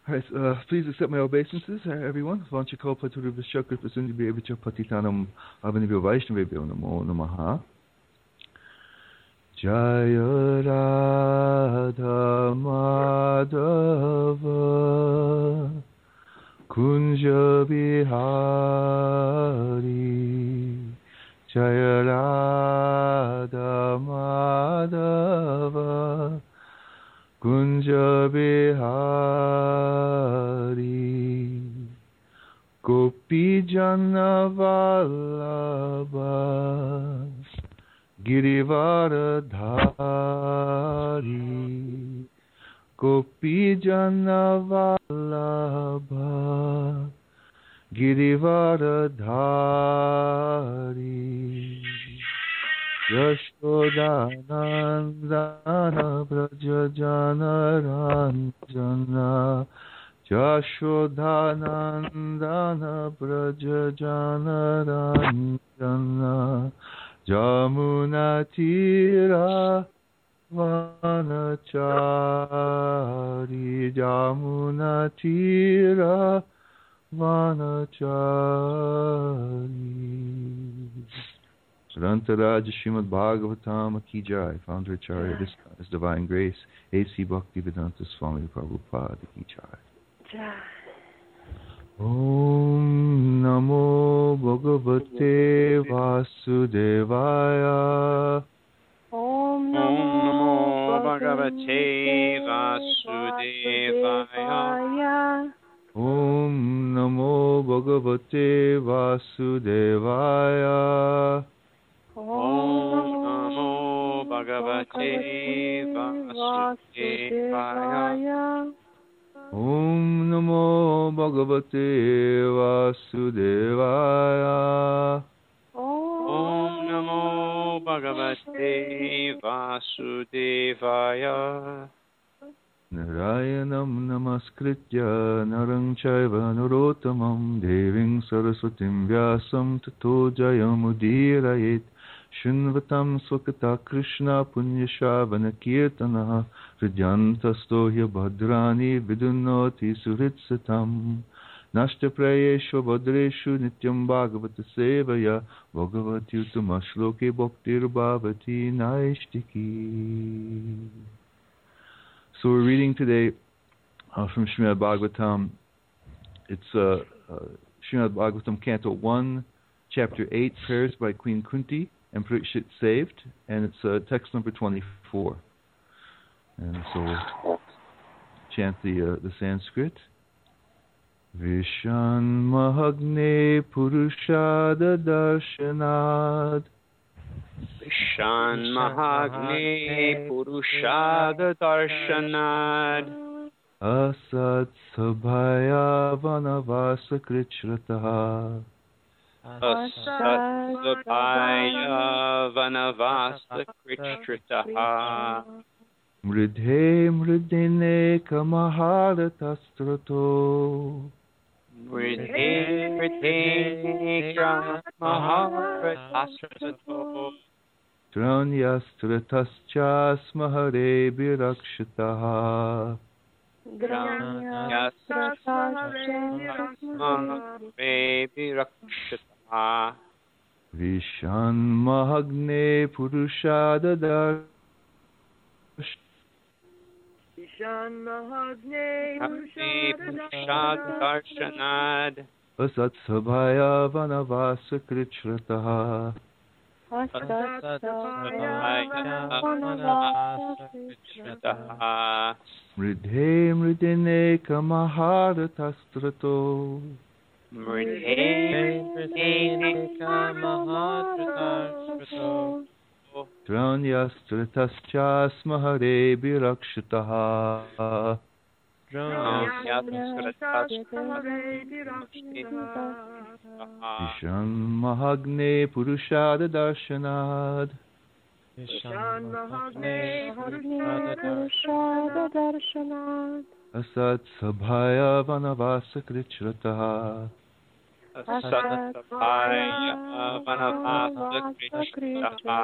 All right, please accept my obeisances, everyone. Vanchiko Paturubhishya Kripasundhi Bhevacha Patitanam Avanibhyo Vaishnavebhyo Namo Namaha. Jaya Radha Madhava Kunja Bihari Jaya Radha Madhava Kunja Bihari Gopi Jana Vallabha Girivaradhari Gopi Jana Vallabha Girivaradhari Yashodanandana Brajajana Ranjana Yashodanandana Brajajana Ranjana Jamunatira Vanachari Jamunatira Vanachari Sarantaraj Srimad Bhagavatam Ki Jai, Founder Acharya, this is Divine Grace, A.C. Bhaktivedanta Swami Prabhupada Ki Jai. Jai. Om Namo Bhagavate Vasudevaya. Om Namo Bhagavate Vasudevaya. Om Namo Bhagavate Vasudevaya. Om Namo Bhagavate Vasudevaya. Om Namo Bhagavate Vasudevaya. Om Namo Bhagavate Vasudevaya. Narayanam Namaskritya Narang Chaiva Narottamam Deving Saraswatim Vyasam Tato Jayamudhirayet Shunvatam Swakata Krishna Punyashavana Kirtana Hridyantasto Bhadrani Vidunoti Suritsatam Nashta Prayeshu Bhadreshu Nityam Bhagavata Sevaya Bhagavati Utamashloke Bhaktir Bhavati Naishtiki. So we're reading today from Srimad Bhagavatam. It's Srimad Bhagavatam Canto 1, Chapter 8, Prayers by Queen Kunti and Parikshit Saved, and it's text number 24. And so we'll chant the Sanskrit. Vishan Mahagne Purushada Darshanad Vishan Mahagne Purushada Darshanad Asat Sabhaya Vanavasa Krichrataha Asat Sabhaya Vanavasa Krichrataha Mridhe Mridine Kamaharatastrato Mridhe Mridhe Kamaharatastrato Dranyastra Mahare Birakshitaha Vishan Mahagne Purushada Vishan Mahagne Purushada Darshanad Asat Sabhaya Vanavasa Krichrataha Mridhe Mridine Kamaharatastrato Mridhe Mridine Kamaharatastrato Dranyastra Mahare Birakshitaha Vishan Mahagne Purushada Darshanad Vishan Mahagne Purushada Darshanad Asat Sabhaya Vanavasa Krichrataha Asat Sabhaya Vanavasa Krichrataha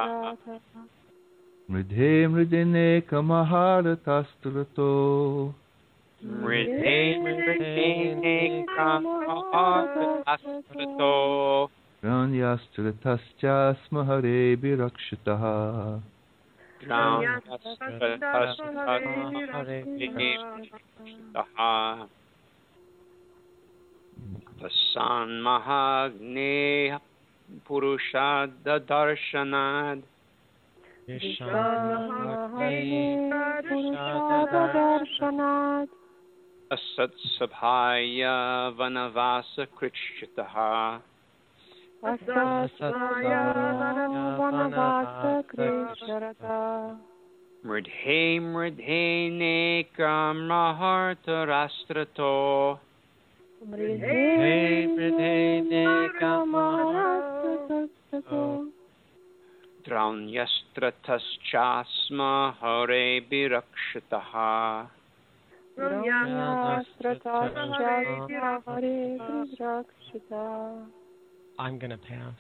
Mridhe Mridine Kamaharatastrato Mridhe Kamahatrato Ranyastratascha Hare Virakshitaha. Tasan Mahagne Purushada Darshanad Asat Sabhaya Vanavasa Krishitaha Mridhe Mridhe Nekam Maharta Rastrato Draunyastrataschasma Hare Virakshitaha I'm gonna pass.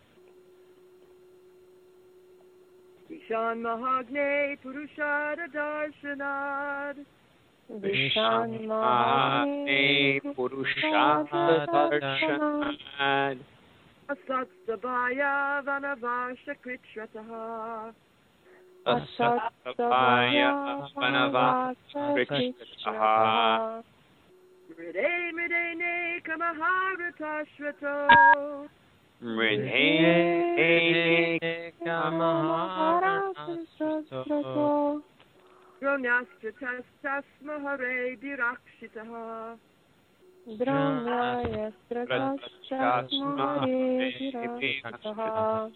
Vishan Mahagne Purushada Darshanad. Vishan Mahagne Purushada Darshanad Asat Sabhaya Vanavasha Kritshrataha. Asat Sabhaya Vanavasa Krishtaha Mridhe Mridhe Neka Maharatashrato. Mridhe Neka Maharatashrato Dronyastratastasma Hare Virakshitaha. Draunyastratastasma Hare Virakshitaha.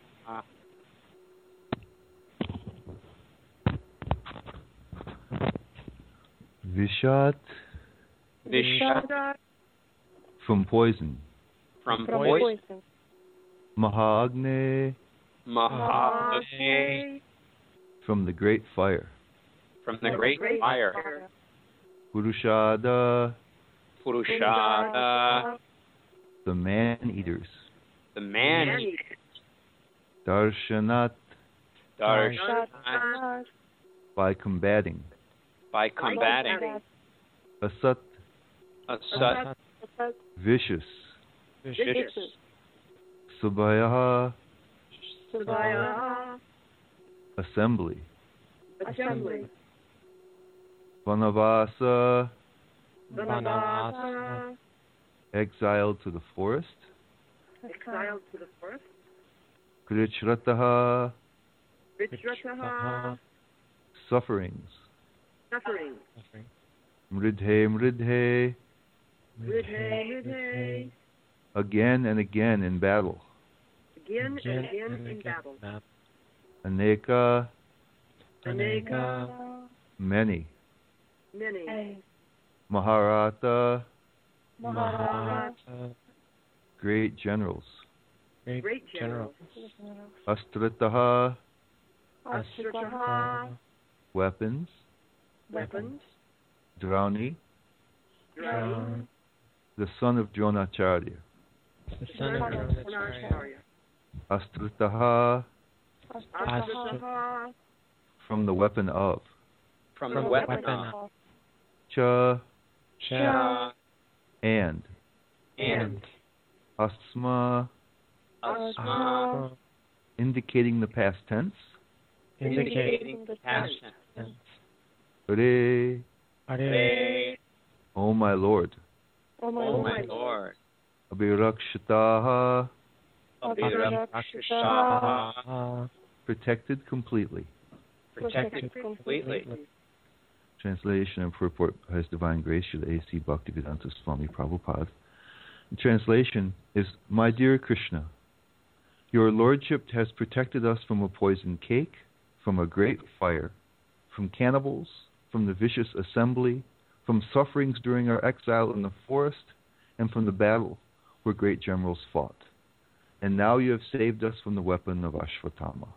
Vishat, Vishat from poison. from poison. Mahagne, Mahagne from the great fire. from the great fire. Purushada, Purushada the man-eaters. the man-eater. Darshanat, Darshanat by combating. by combating. Asat, Asat vicious. vicious. Subhayaha, Sabhaya assembly. Assembly. Vanavasa, Vanavasa exiled to the forest. exiled to the forest. Krichrataha, Richrataha sufferings. suffering. Mridhe, mridhe, Mridhe Mridhe again and again in battle. again and again in battle. Aneka, Aneka many. many. Maharata, Maharata great generals. great generals. Astrataha, Astrataha weapons. weapons. Drauni, Droni the son of Dronacharya. The son of Dronacharya. Dronacharya. Astrataha, Astrataha from the weapon of. From the weapon of. Cha, Cha, and. And Asma, Asma indicating the past tense. indicating the past tense. Hare, Hare, O my Lord. Oh O my Lord. Abhirakshitaha, Abhirakshitaha, protected completely. protected completely. Translation and purport by His Divine Grace, Srila A.C. Bhaktivedanta Swami Prabhupada. The translation is, My dear Krishna, your Lordship has protected us from a poisoned cake, from a great fire, from cannibals, from the vicious assembly, from sufferings during our exile in the forest, and from the battle where great generals fought. And now you have saved us from the weapon of Ashvatthama.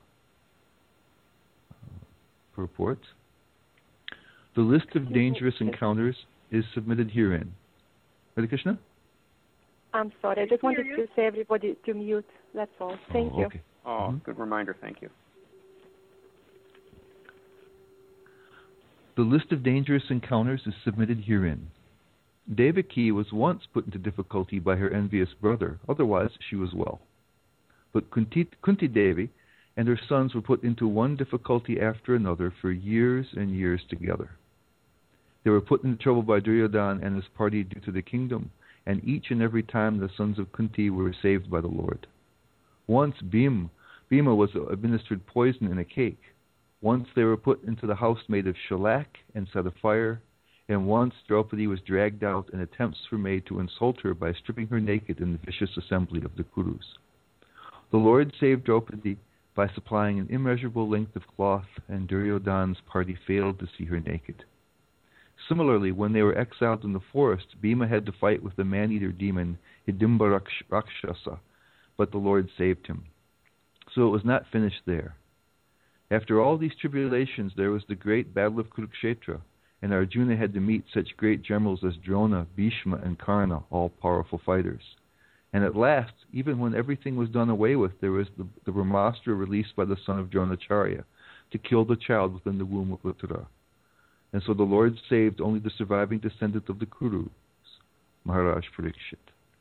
Purport. The list of dangerous encounters is submitted herein. Hare Krishna? I'm sorry, I just wanted to say everybody to mute, that's all. Thank you. Okay. Oh, good reminder. Thank you. The list of dangerous encounters is submitted herein. Devaki was once put into difficulty by her envious brother, otherwise she was well. But Kunti Devi and her sons were put into one difficulty after another for years and years together. They were put into trouble by Duryodhana and his party due to the kingdom, and each and every time the sons of Kunti were saved by the Lord. Once Bhima was administered poison in a cake. Once they were put into the house made of shellac and set afire, and once Draupadi was dragged out and attempts were made to insult her by stripping her naked in the vicious assembly of the Kurus. The Lord saved Draupadi by supplying an immeasurable length of cloth, and Duryodhana's party failed to see her naked. Similarly, when they were exiled in the forest, Bhima had to fight with the man-eater demon Hidimba Rakshasa, but the Lord saved him. So it was not finished there. After all these tribulations, there was the great battle of Kurukshetra, and Arjuna had to meet such great generals as Drona, Bhishma, and Karna, all powerful fighters. And at last, even when everything was done away with, there was the Brahmastra released by the son of Dronacharya to kill the child within the womb of Uttara. And so the Lord saved only the surviving descendant of the Kurus, Maharaj Parikshit.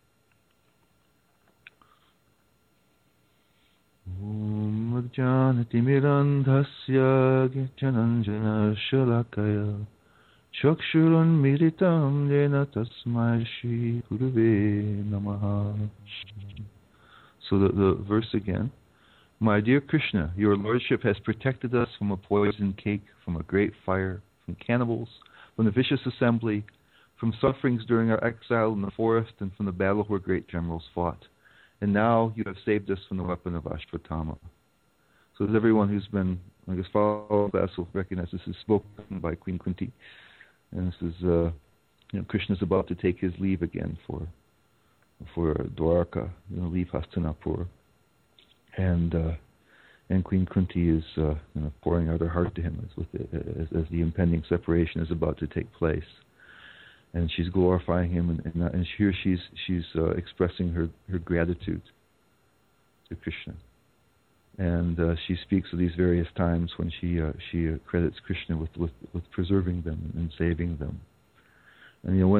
Om Jnanatimirandhasya Jananjana Shalakaya Chakshurun Miritam Jena Tasmai Shri Guruve Namaha. So the verse again. My dear Krishna, your Lordship has protected us from a poisoned cake, from a great fire, from cannibals, from the vicious assembly, from sufferings during our exile in the forest, and from the battle where great generals fought. And now you have saved us from the weapon of Ashvatthama. So as everyone who's been, I guess, followed us will recognize this is spoken by Queen Kunti. And this is, Krishna's about to take his leave again for Dwarka, leave Hastinapur. And Queen Kunti is pouring out her heart to him as the impending separation is about to take place. And she's glorifying him, and here she's expressing her gratitude to Krishna. And she speaks of these various times when she credits Krishna with preserving them and saving them. And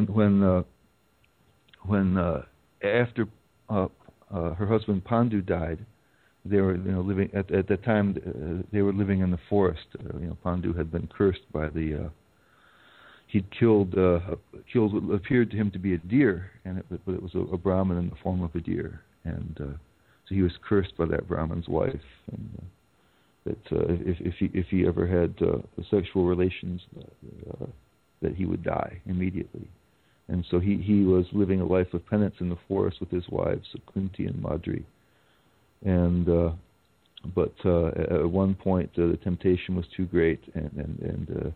when after her husband Pandu died, they were living at that time. They were living in the forest. Pandu had been cursed by he'd killed what appeared to him to be a deer, but it was a Brahmin in the form of a deer, and so he was cursed by that Brahmin's wife, and that if he ever had sexual relations, that he would die immediately. And so he was living a life of penance in the forest with his wives, Kunti and Madri. And but at one point the temptation was too great, and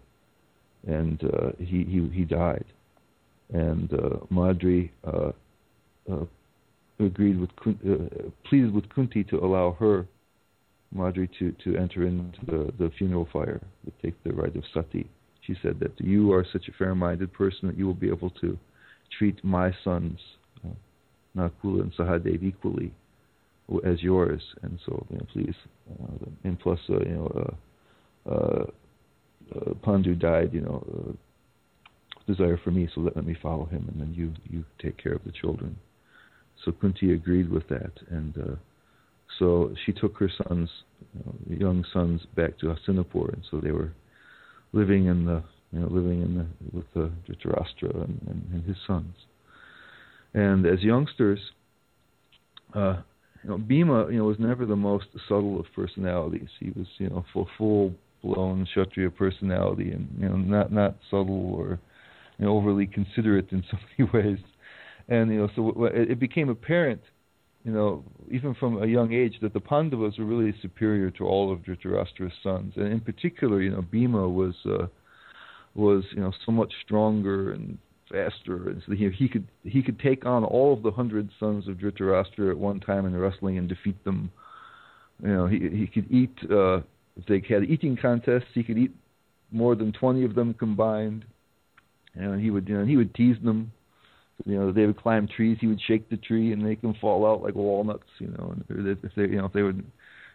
he died. And Madri agreed with pleaded with Kunti to allow her, Madri, to enter into the funeral fire, to take the rite of sati. She said that you are such a fair-minded person that you will be able to treat my sons, Nakula and Sahadev, equally as yours, and so please. And plus, Pandu died, desire for me, so let me follow him, and then you take care of the children. So Kunti agreed with that, and so she took her sons, young sons, back to Hastinapur, and so they were living with Dhritarashtra and his sons. And as youngsters, Bhima, was never the most subtle of personalities. He was, full-blown Kshatriya personality, and not subtle or overly considerate in so many ways. And so it became apparent, even from a young age, that the Pandavas were really superior to all of Dhritarashtra's sons, and in particular, Bhima was so much stronger and faster, and so he could take on all of the 100 sons of Dhritarashtra at one time in wrestling and defeat them. He could eat if they had eating contests. He could eat more than 20 of them combined. He would tease them. They would climb trees. He would shake the tree and make them fall out like walnuts. And if they would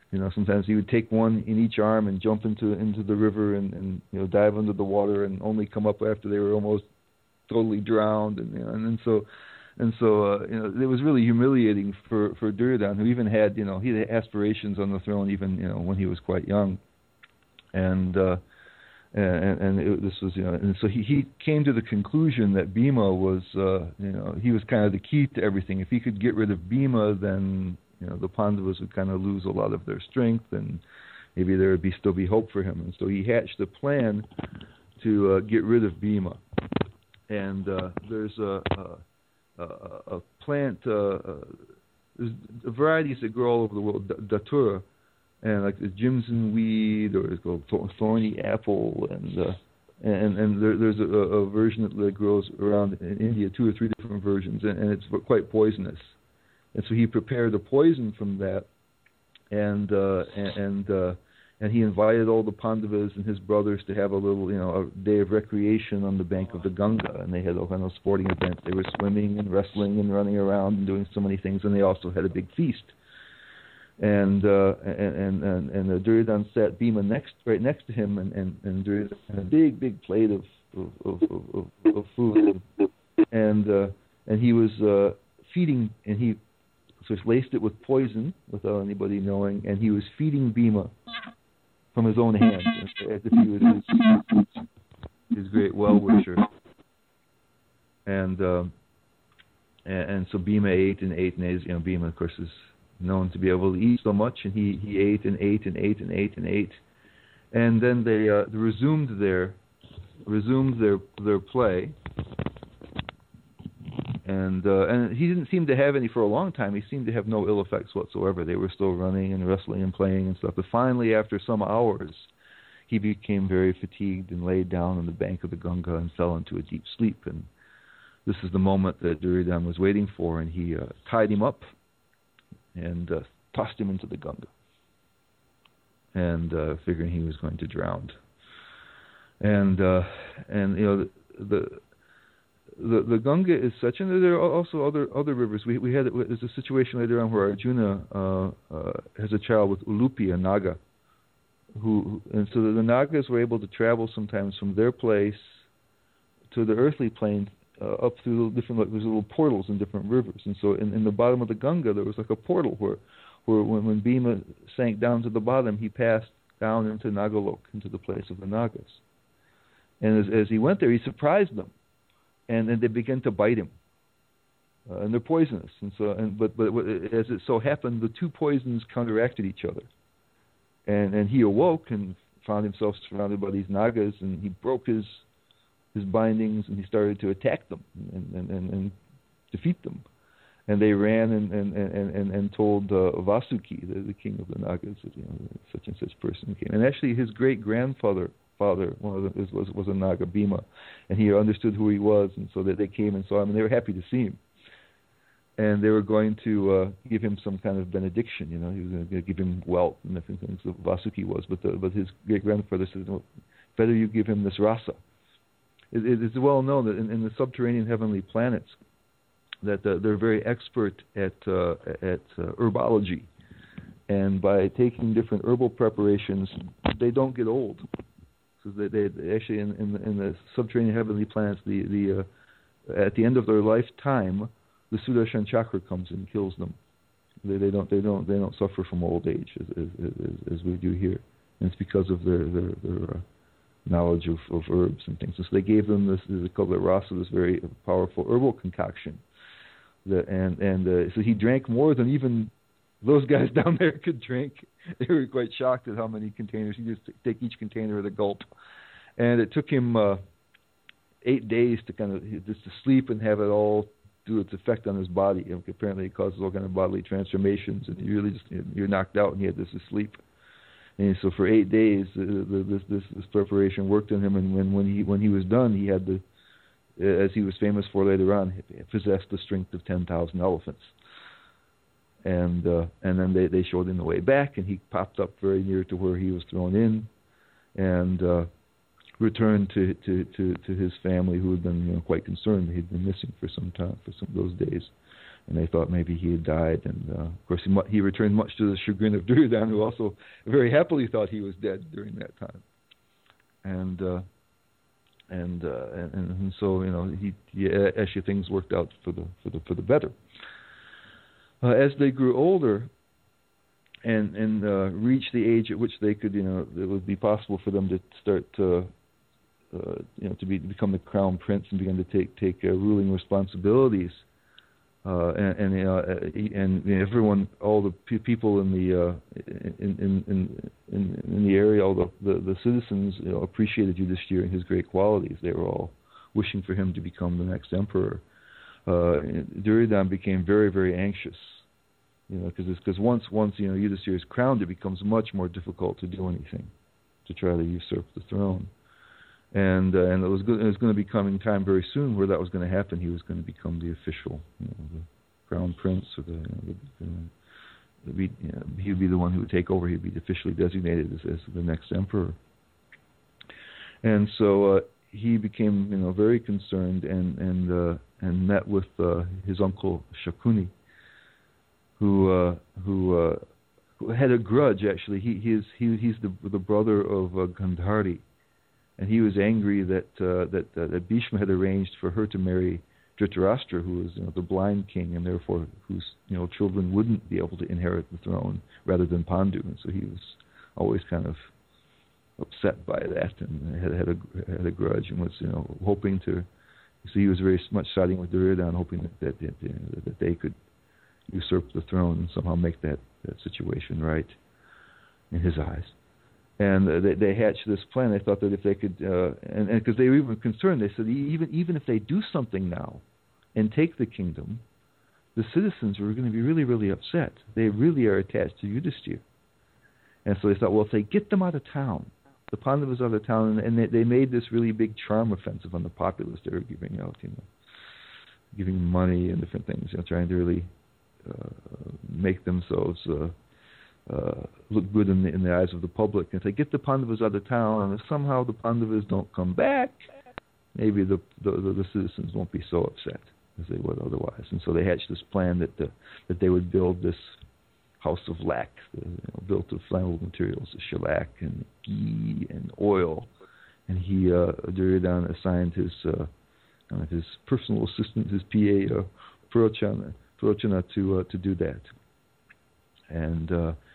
Sometimes he would take one in each arm and jump into the river and dive under the water and only come up after they were almost totally drowned, and so it was really humiliating for Duryodhana, who even had he had aspirations on the throne even when he was quite young, and this was and so he came to the conclusion that Bhima was he was kind of the key to everything. If he could get rid of Bhima, then the Pandavas would kind of lose a lot of their strength, and maybe there would still be hope for him. And so he hatched a plan to get rid of Bhima. And there's a plant, there's varieties that grow all over the world, datura, and like the Jimson weed, or it's called thorny apple, and there's a version that grows around in India, 2 or 3 different versions, and it's quite poisonous. And so he prepared a poison from that, and he invited all the Pandavas and his brothers to have a little, a day of recreation on the bank of the Ganga, and they had all kind of sporting events. They were swimming and wrestling and running around and doing so many things, and they also had a big feast. And Duryodhana sat Bhima right next to him, and Duryodhana had a big plate of food, and he was feeding, and he laced it with poison without anybody knowing, and he was feeding Bhima from his own hands, as if he was his great well-wisher. And so Bhima ate and ate, and Bhima, of course, is known to be able to eat so much, and he ate and ate and ate and ate and ate, and then they resumed their play. And he didn't seem to have any for a long time. He seemed to have no ill effects whatsoever. They were still running and wrestling and playing and stuff. But finally, after some hours, he became very fatigued and laid down on the bank of the Ganga and fell into a deep sleep. And this is the moment that Duryodhana was waiting for, and he tied him up and tossed him into the Ganga, and figuring he was going to drown. And the Ganga is such, and there are also other rivers. There's a situation later on where Arjuna has a child with Ulupi, a Naga, and so the Nagas were able to travel sometimes from their place to the earthly plane up through different, there's little portals in different rivers, and so in the bottom of the Ganga there was like a portal where when Bhima sank down to the bottom, he passed down into Nagalok, into the place of the Nagas, and as he went there, he surprised them. And then they began to bite him, and they're poisonous. And so, but as it so happened, the two poisons counteracted each other. And he awoke and found himself surrounded by these Nagas, and he broke his bindings, and he started to attack them and defeat them. And they ran and told Vasuki, the king of the Nagas, that such and such person came. And actually, his great grandfather. Was a Naga, Bhima, and he understood who he was, and so that they came and saw him, and they were happy to see him. And they were going to give him some kind of benediction, he was going to give him wealth and different things. So Vasuki was, but his great grandfather said, "No, better you give him this rasa." It is well known that in the subterranean heavenly planets, that they're very expert at herbology, and by taking different herbal preparations, they don't get old. So they actually in the subterranean heavenly planets, the at the end of their lifetime, the Sudarshan chakra comes and kills them. They don't suffer from old age as we do here, and it's because of their knowledge of herbs and things. And so they gave them this, they call it rasa, this very powerful herbal concoction. So he drank more than even those guys down there could drink. They were quite shocked at how many containers. He just take each container at a gulp, and it took him 8 days to kind of just to sleep and have it all do its effect on his body. Apparently, it causes all kind of bodily transformations, and you really you're knocked out, and he had this to sleep. And so for 8 days, this preparation worked on him, and when he was done, he had as he was famous for later on, he possessed the strength of 10,000 elephants. And then they showed him the way back, and he popped up very near to where he was thrown in, and returned to his family, who had been quite concerned that he'd been missing for some time, for some of those days. and they thought maybe he had died. And of course, he returned much to the chagrin of Duryodhana, who also very happily thought he was dead during that time. And so he actually things worked out for the better. As they grew older and reached the age at which they could, it would be possible for them to start to become the crown prince and begin to take ruling responsibilities. And everyone, all the people in the area, all the citizens, appreciated Yudhishthira and his great qualities. They were all wishing for him to become the next emperor. Duryodhana became very, very anxious, because once Yudhishthira is crowned, it becomes much more difficult to do anything, to try to usurp the throne. And it was going to be coming time very soon where that was going to happen. He was going to become the official, the crown prince, or he would be the one who would take over. He'd be officially designated as the next emperor. And so he became, very concerned and met with his uncle Shakuni, who had a grudge. Actually, he's the brother of Gandhari. And he was angry that Bhishma had arranged for her to marry Dhritarashtra, who was the blind king, and therefore whose children wouldn't be able to inherit the throne, rather than Pandu. And so he was always kind of upset by that, and had a grudge, and was hoping to. So he was very much siding with Duryodhana, hoping that they could usurp the throne and somehow make that situation right in his eyes. And they hatched this plan. They thought that if they could, and because they were even concerned, they said even if they do something now and take the kingdom, the citizens were going to be really, really upset. They really are attached to Yudhishthira. And so they thought, well, if they get them out of town, the Pandavas out of town, and they made this really big charm offensive on the populace. They were giving out, giving money and different things, trying to really make themselves look good in the eyes of the public. And if they get the Pandavas out of town, and if somehow the Pandavas don't come back, maybe the citizens won't be so upset as they would otherwise. And so they hatched this plan that they would build this house of lac, built of flammable materials, shellac and ghee and oil. And Duryodhana assigned his personal assistant, his PA, Purochana to do that. And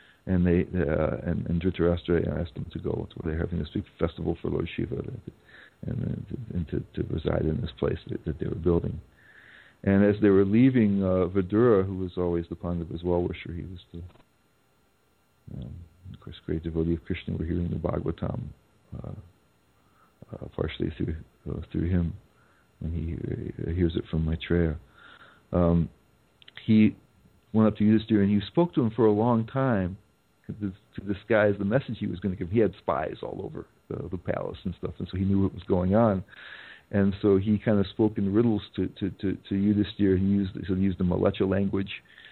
Dhritarashtra asked them to go. They're having this big festival for Lord Shiva, and to reside in this place that they were building. And as they were leaving, Vidura, who was always the Pandava's well-wisher, he was of course, great devotee of Krishna. We're hearing the Bhagavatam partially through him, when he hears it from Maitreya. He went up to Yudhishthira and he spoke to him for a long time to disguise the message he was going to give. He had spies all over the palace and stuff, and so he knew what was going on. And so he kind of spoke in riddles to Yudhishthira. He used the Malecha language,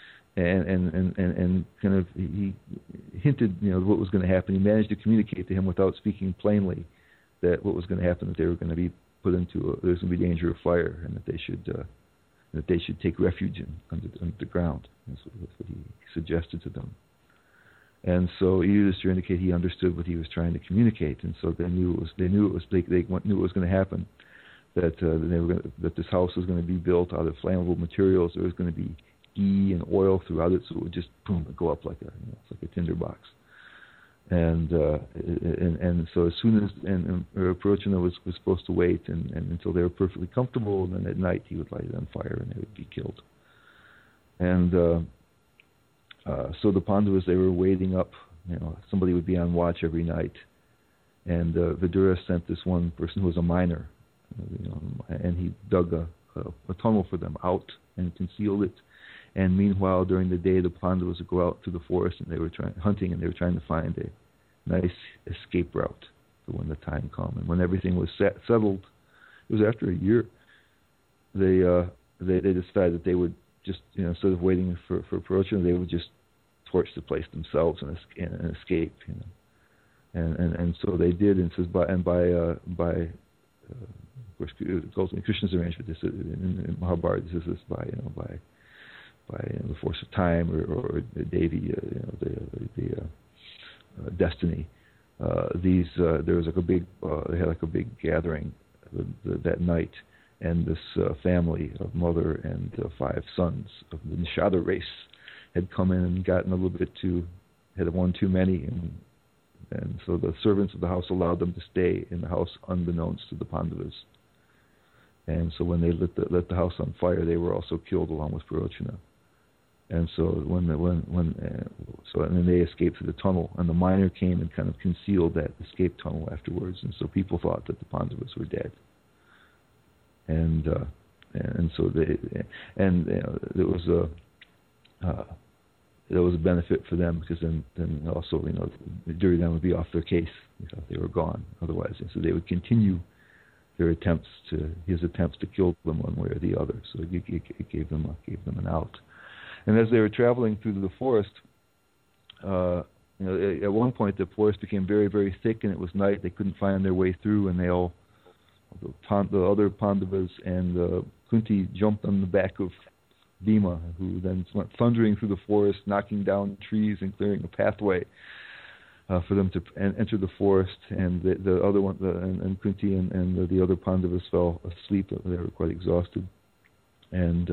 and kind of he hinted what was going to happen. He managed to communicate to him without speaking plainly that what was going to happen, that they were going to be put into there's going to be danger of fire, and that they should take refuge under the ground. That's what he suggested to them. And so Yudhishthira indicated he understood what he was trying to communicate, and so they knew it was going to happen. That this house was going to be built out of flammable materials. There was going to be ghee and oil throughout it, so it would just go up like a tinderbox. And so as soon as Purochana was supposed to wait and until they were perfectly comfortable, and then at night he would light it on fire and they would be killed. And so the Pandavas, they were waiting up. Somebody would be on watch every night, and Vidura sent this one person who was a miner. And he dug a tunnel for them out and concealed it. And meanwhile, during the day, the Pandavas would go out to the forest and they were hunting, and they were trying to find a nice escape route for when the time came. And when everything was settled, it was after a year. They decided that they would just instead of waiting for Purochana, they would just torch the place themselves and escape. And so they did. And says by of course, it goes in Krishna's arrangement. This in Mahabharata. This is by the force of time or Devi, the destiny. There was like a big they had like a big gathering that night, and this family of mother and 5 sons of the Nishada race had come in and gotten a little bit had one too many, and so the servants of the house allowed them to stay in the house unbeknownst to the Pandavas. And so when they lit the house on fire, they were also killed along with Purochana. And so and then they escaped through the tunnel, and the miner came and kind of concealed that escape tunnel afterwards, and so people thought that the Pandavas were dead. And so there was a benefit for them, because then also Duryodhana would be off their case if they were gone otherwise, and so they would continue his attempts to kill them one way or the other. So it gave them an out. And as they were traveling through the forest, at one point the forest became very, very thick, and it was night. They couldn't find their way through, and the other Pandavas and Kunti jumped on the back of Bhima, who then went thundering through the forest, knocking down trees and clearing a pathway for them to enter the forest. And the other one, and Kunti and the other Pandavas fell asleep. They were quite exhausted, and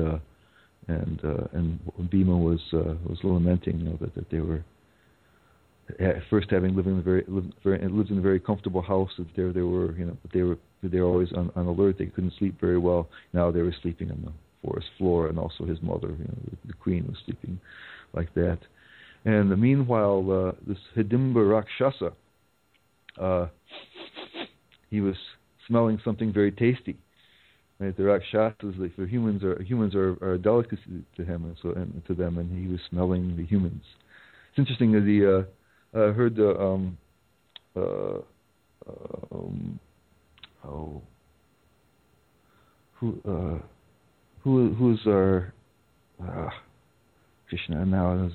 Bhima was lamenting, that they were at first having lived in a very comfortable house. That they were always on alert. They couldn't sleep very well. Now they were sleeping on the forest floor, and also his mother, the queen, was sleeping like that. And meanwhile, this Hidimba Rakshasa, he was smelling something very tasty. Right? The Rakshasas, for humans are a delicacy to him, and to them, and he was smelling the humans. It's interesting that I heard who's our Krishna now?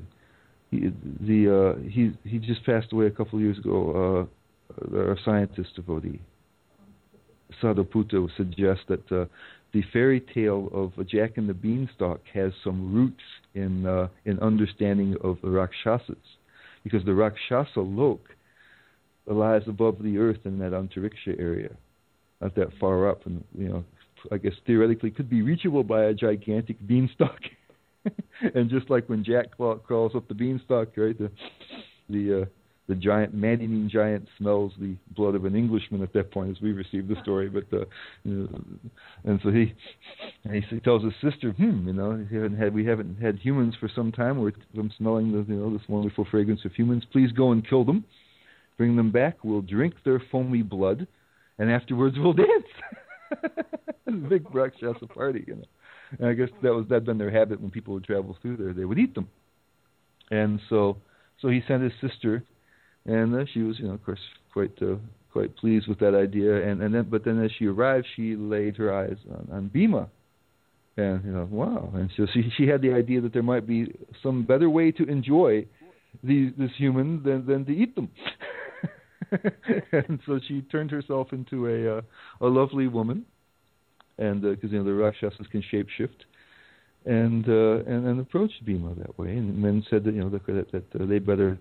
He just passed away a couple of years ago. Our scientist devotee, Sadhuputta, suggests that the fairy tale of Jack and the Beanstalk has some roots in understanding of the Rakshasas, because the Rakshasa Lok lies above the earth in that Antariksha area, not that far up, and I guess theoretically could be reachable by a gigantic beanstalk. And just like when Jack crawls up the beanstalk, right, the giant, man-eating giant smells the blood of an Englishman at that point, as we received the story. But and so he tells his sister, we haven't had humans for some time. I'm smelling this wonderful fragrance of humans. Please go and kill them, bring them back. We'll drink their foamy blood, and afterwards we'll dance. Big Rakshasa party, And I guess that'd been their habit when people would travel through there. They would eat them, and so he sent his sister. And she was, of course, quite pleased with that idea. But then as she arrived, she laid her eyes on Bhima, and wow! And so she had the idea that there might be some better way to enjoy this human than to eat them. And so she turned herself into a lovely woman, and because the Rakshasas can shapeshift, and approached Bhima that way, and then said that they better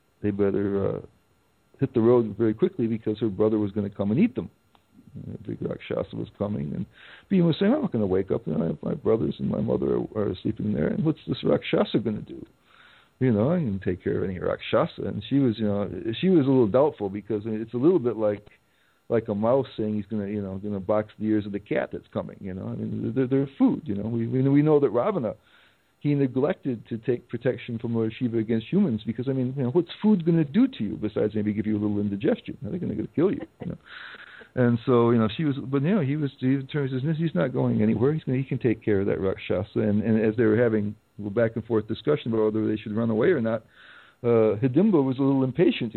hit the road very quickly, because her brother was going to come and eat them. The big Rakshasa was coming, and Bhima was saying, I'm not going to wake up. My brothers and my mother are sleeping there, and what's this Rakshasa going to do? I can take care of any Rakshasa. And she was a little doubtful, because it's a little bit like a mouse saying he's going to box the ears of the cat that's coming. They're food. We know that Ravana, he neglected to take protection from Lord Shiva against humans, because what's food going to do to you besides maybe give you a little indigestion? They're going to kill you. And so she was, but he turns his, he's not going anywhere. He can take care of that Rakshasa. And as they were having a back and forth discussion about whether they should run away or not, Hidimba was a little impatient.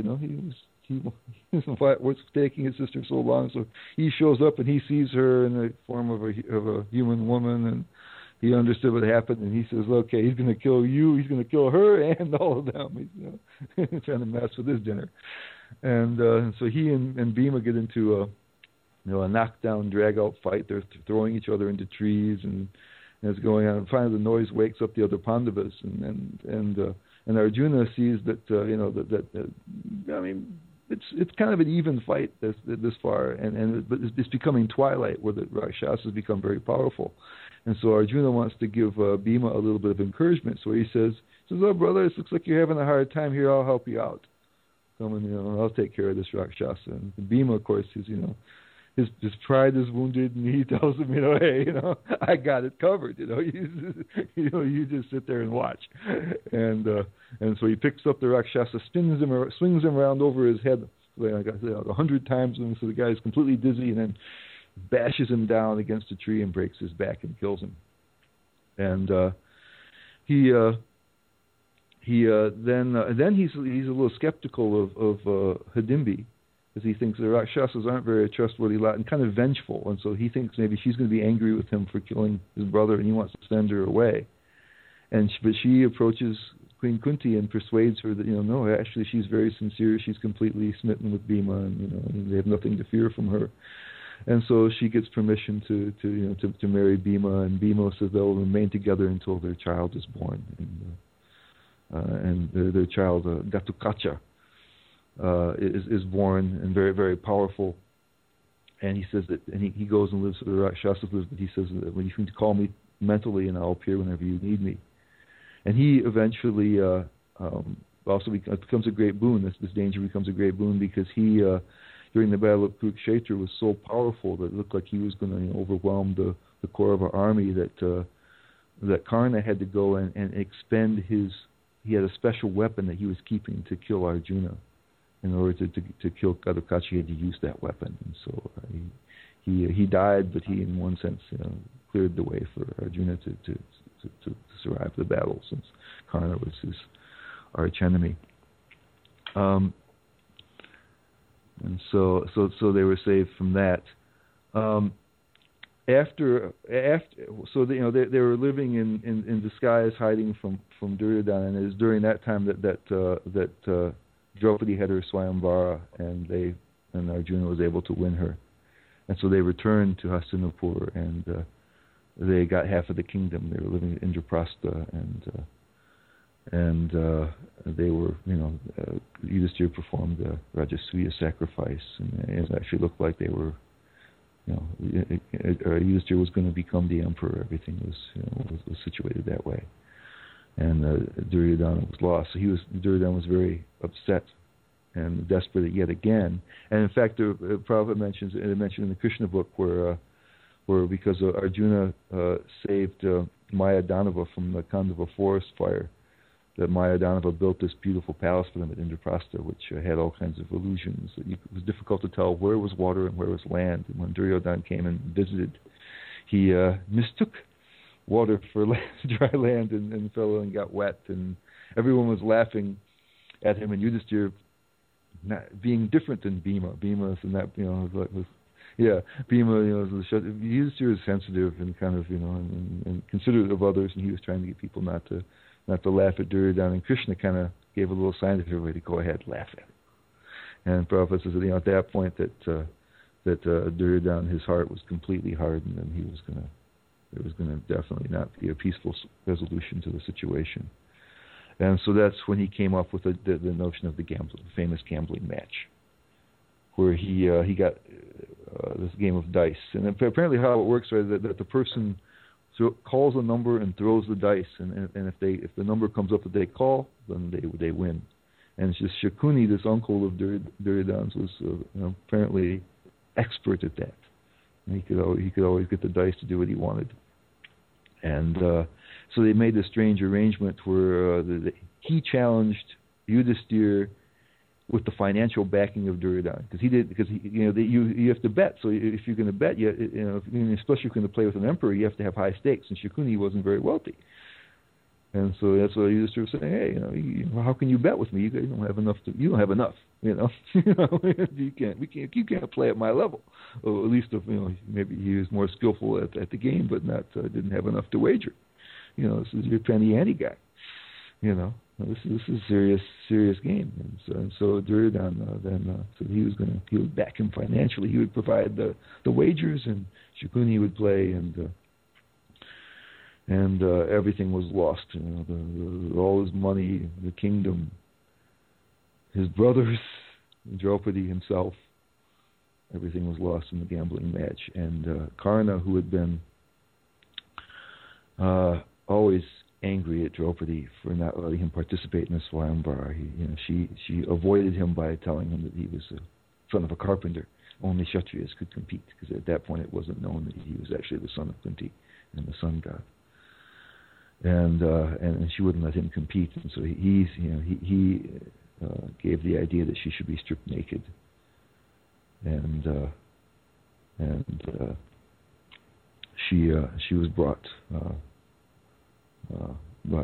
What's taking his sister so long? So he shows up and he sees her in the form of a human woman, and he understood what happened, and he says, okay, he's going to kill you, he's going to kill her, and all of them. He's trying to mess with his dinner. And so he and Bhima get into a knockdown, drag-out fight. They're throwing each other into trees, and and it's going on. And finally, the noise wakes up the other Pandavas, and Arjuna sees that I mean, it's kind of an even fight this far, but it's becoming twilight where the Rakshasas become very powerful, and so Arjuna wants to give Bhima a little bit of encouragement. So he says, "Oh brother, it looks like you're having a hard time here. I'll help you out. Come and I'll take care of this Rakshasa." And Bhima, of course, is his pride is wounded, and he tells him, hey, I got it covered. You just sit there and watch. And so he picks up the Rakshasa, swings him around over his head, like I said, 100 times, and so the guy is completely dizzy, and then bashes him down against a tree and breaks his back and kills him. And then he's a little skeptical of Hidimbi, because he thinks the Rakshasas aren't very trustworthy lot and kind of vengeful, and so he thinks maybe she's going to be angry with him for killing his brother, and he wants to send her away. But she approaches Queen Kunti and persuades her that no, actually she's very sincere. She's completely smitten with Bhima, and they have nothing to fear from her. And so she gets permission to marry Bhima, and Bhima says they'll remain together until their child is born, and their child Gatukacha is born and very, very powerful. And he says that, and he goes and lives with the Rakshasas, but he says that when you can call me mentally, and I'll appear whenever you need me. And he eventually also becomes a great boon. This danger becomes a great boon because he, during the Battle of Kurukshetra, was so powerful that it looked like he was going to overwhelm the core of our army, that Karna had to go and expend his. He had a special weapon that he was keeping to kill Arjuna. In order to kill Gatukacha, he had to use that weapon, and so he died, but he, in one sense, cleared the way for Arjuna to survive the battle, since Karna was his arch enemy. And so they were saved from that. They were living in disguise, hiding from Duryodhana, and it was during that time that Draupadi had her Swayamvara, and Arjuna was able to win her. And so they returned to Hastinapur, and they got half of the kingdom. They were living in Indraprastha, and they were, Yudhishthira performed the Rajasuya sacrifice, and it actually looked like they were, Yudhishthira was going to become the emperor. Everything was situated that way. And Duryodhana was lost. So Duryodhana was very upset and desperate yet again. And in fact, the Prabhupada mentioned in the Krishna book where because Arjuna saved Maya Danava from the Khandava forest fire, that Maya Danava built this beautiful palace for them at Indraprastha, which had all kinds of illusions. It was difficult to tell where was water and where was land. And when Duryodhana came and visited, he mistook water for dry land and fell and got wet, and everyone was laughing at him, and Yudhishthira being different than Bhima. Bhima and that Bhima, Yudhishthira is sensitive and kind of and considerate of others, and he was trying to get people not to laugh at Duryodhana, and Krishna kind of gave a little sign to everybody to go ahead, laugh at him. And Prabhupada says that at that point that Duryodhana, his heart was completely hardened, and there was going to definitely not be a peaceful resolution to the situation. And so that's when he came up with the notion of the famous gambling match, where he got this game of dice. And apparently how it works is that the person calls a number and throws the dice, and if the number comes up that they call, then they win. And it's just Shakuni, this uncle of Duryodhana's, was apparently expert at that. And he could always get the dice to do what he wanted. And so they made this strange arrangement where he challenged Yudhishthira with the financial backing of Duryodhana, because you have to bet. So if you're going to bet, especially if you're going to play with an emperor, you have to have high stakes. And Shakuni wasn't very wealthy, and so that's why Yudhishthira was saying, "Hey, how can you bet with me? You don't have enough. You don't have enough. You can't play at my level. Or at least maybe he was more skillful at the game, but didn't have enough to wager. This is your penny ante guy. This is a serious game." And so Duryodhana so he would back him financially. He would provide the wagers, and Shakuni would play, and and everything was lost. You know, all his money, the kingdom, his brothers, Draupadi himself. Everything was lost in the gambling match. And Karna, who had been always angry at Draupadi for not letting him participate in the Swayamvara, she avoided him by telling him that he was a son of a carpenter. Only Kshatriyas could compete, because at that point it wasn't known that he was actually the son of Kunti and the sun god. And she wouldn't let him compete, and so he gave the idea that she should be stripped naked. And she was brought by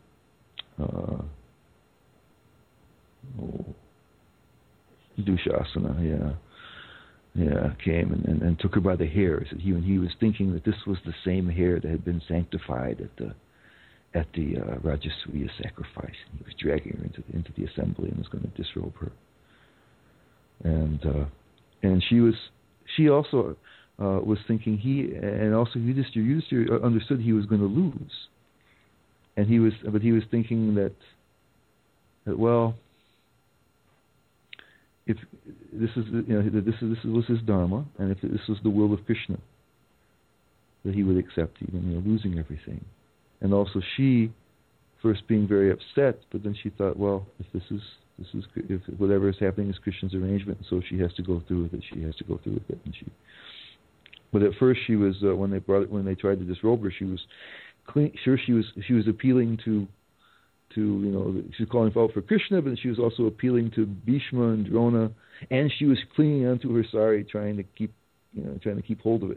Dushasana, came and took her by the hair. So he was thinking that this was the same hair that had been sanctified at the Rajasuya sacrifice. He was dragging her into the assembly and was going to disrobe her. And she also was thinking and also Yudhishthira understood he was going to lose. And he was thinking that well, if this is this was his dharma, and if this was the will of Krishna, that he would accept even losing everything. And also she, first being very upset, but then she thought, well, if whatever is happening is Krishna's arrangement, so she has to go through with it. She has to go through with it, But at first she was when they tried to disrobe her, she was she was appealing to she was calling out for Krishna, but she was also appealing to Bhishma and Drona, and she was clinging onto her sari, trying to keep hold of it.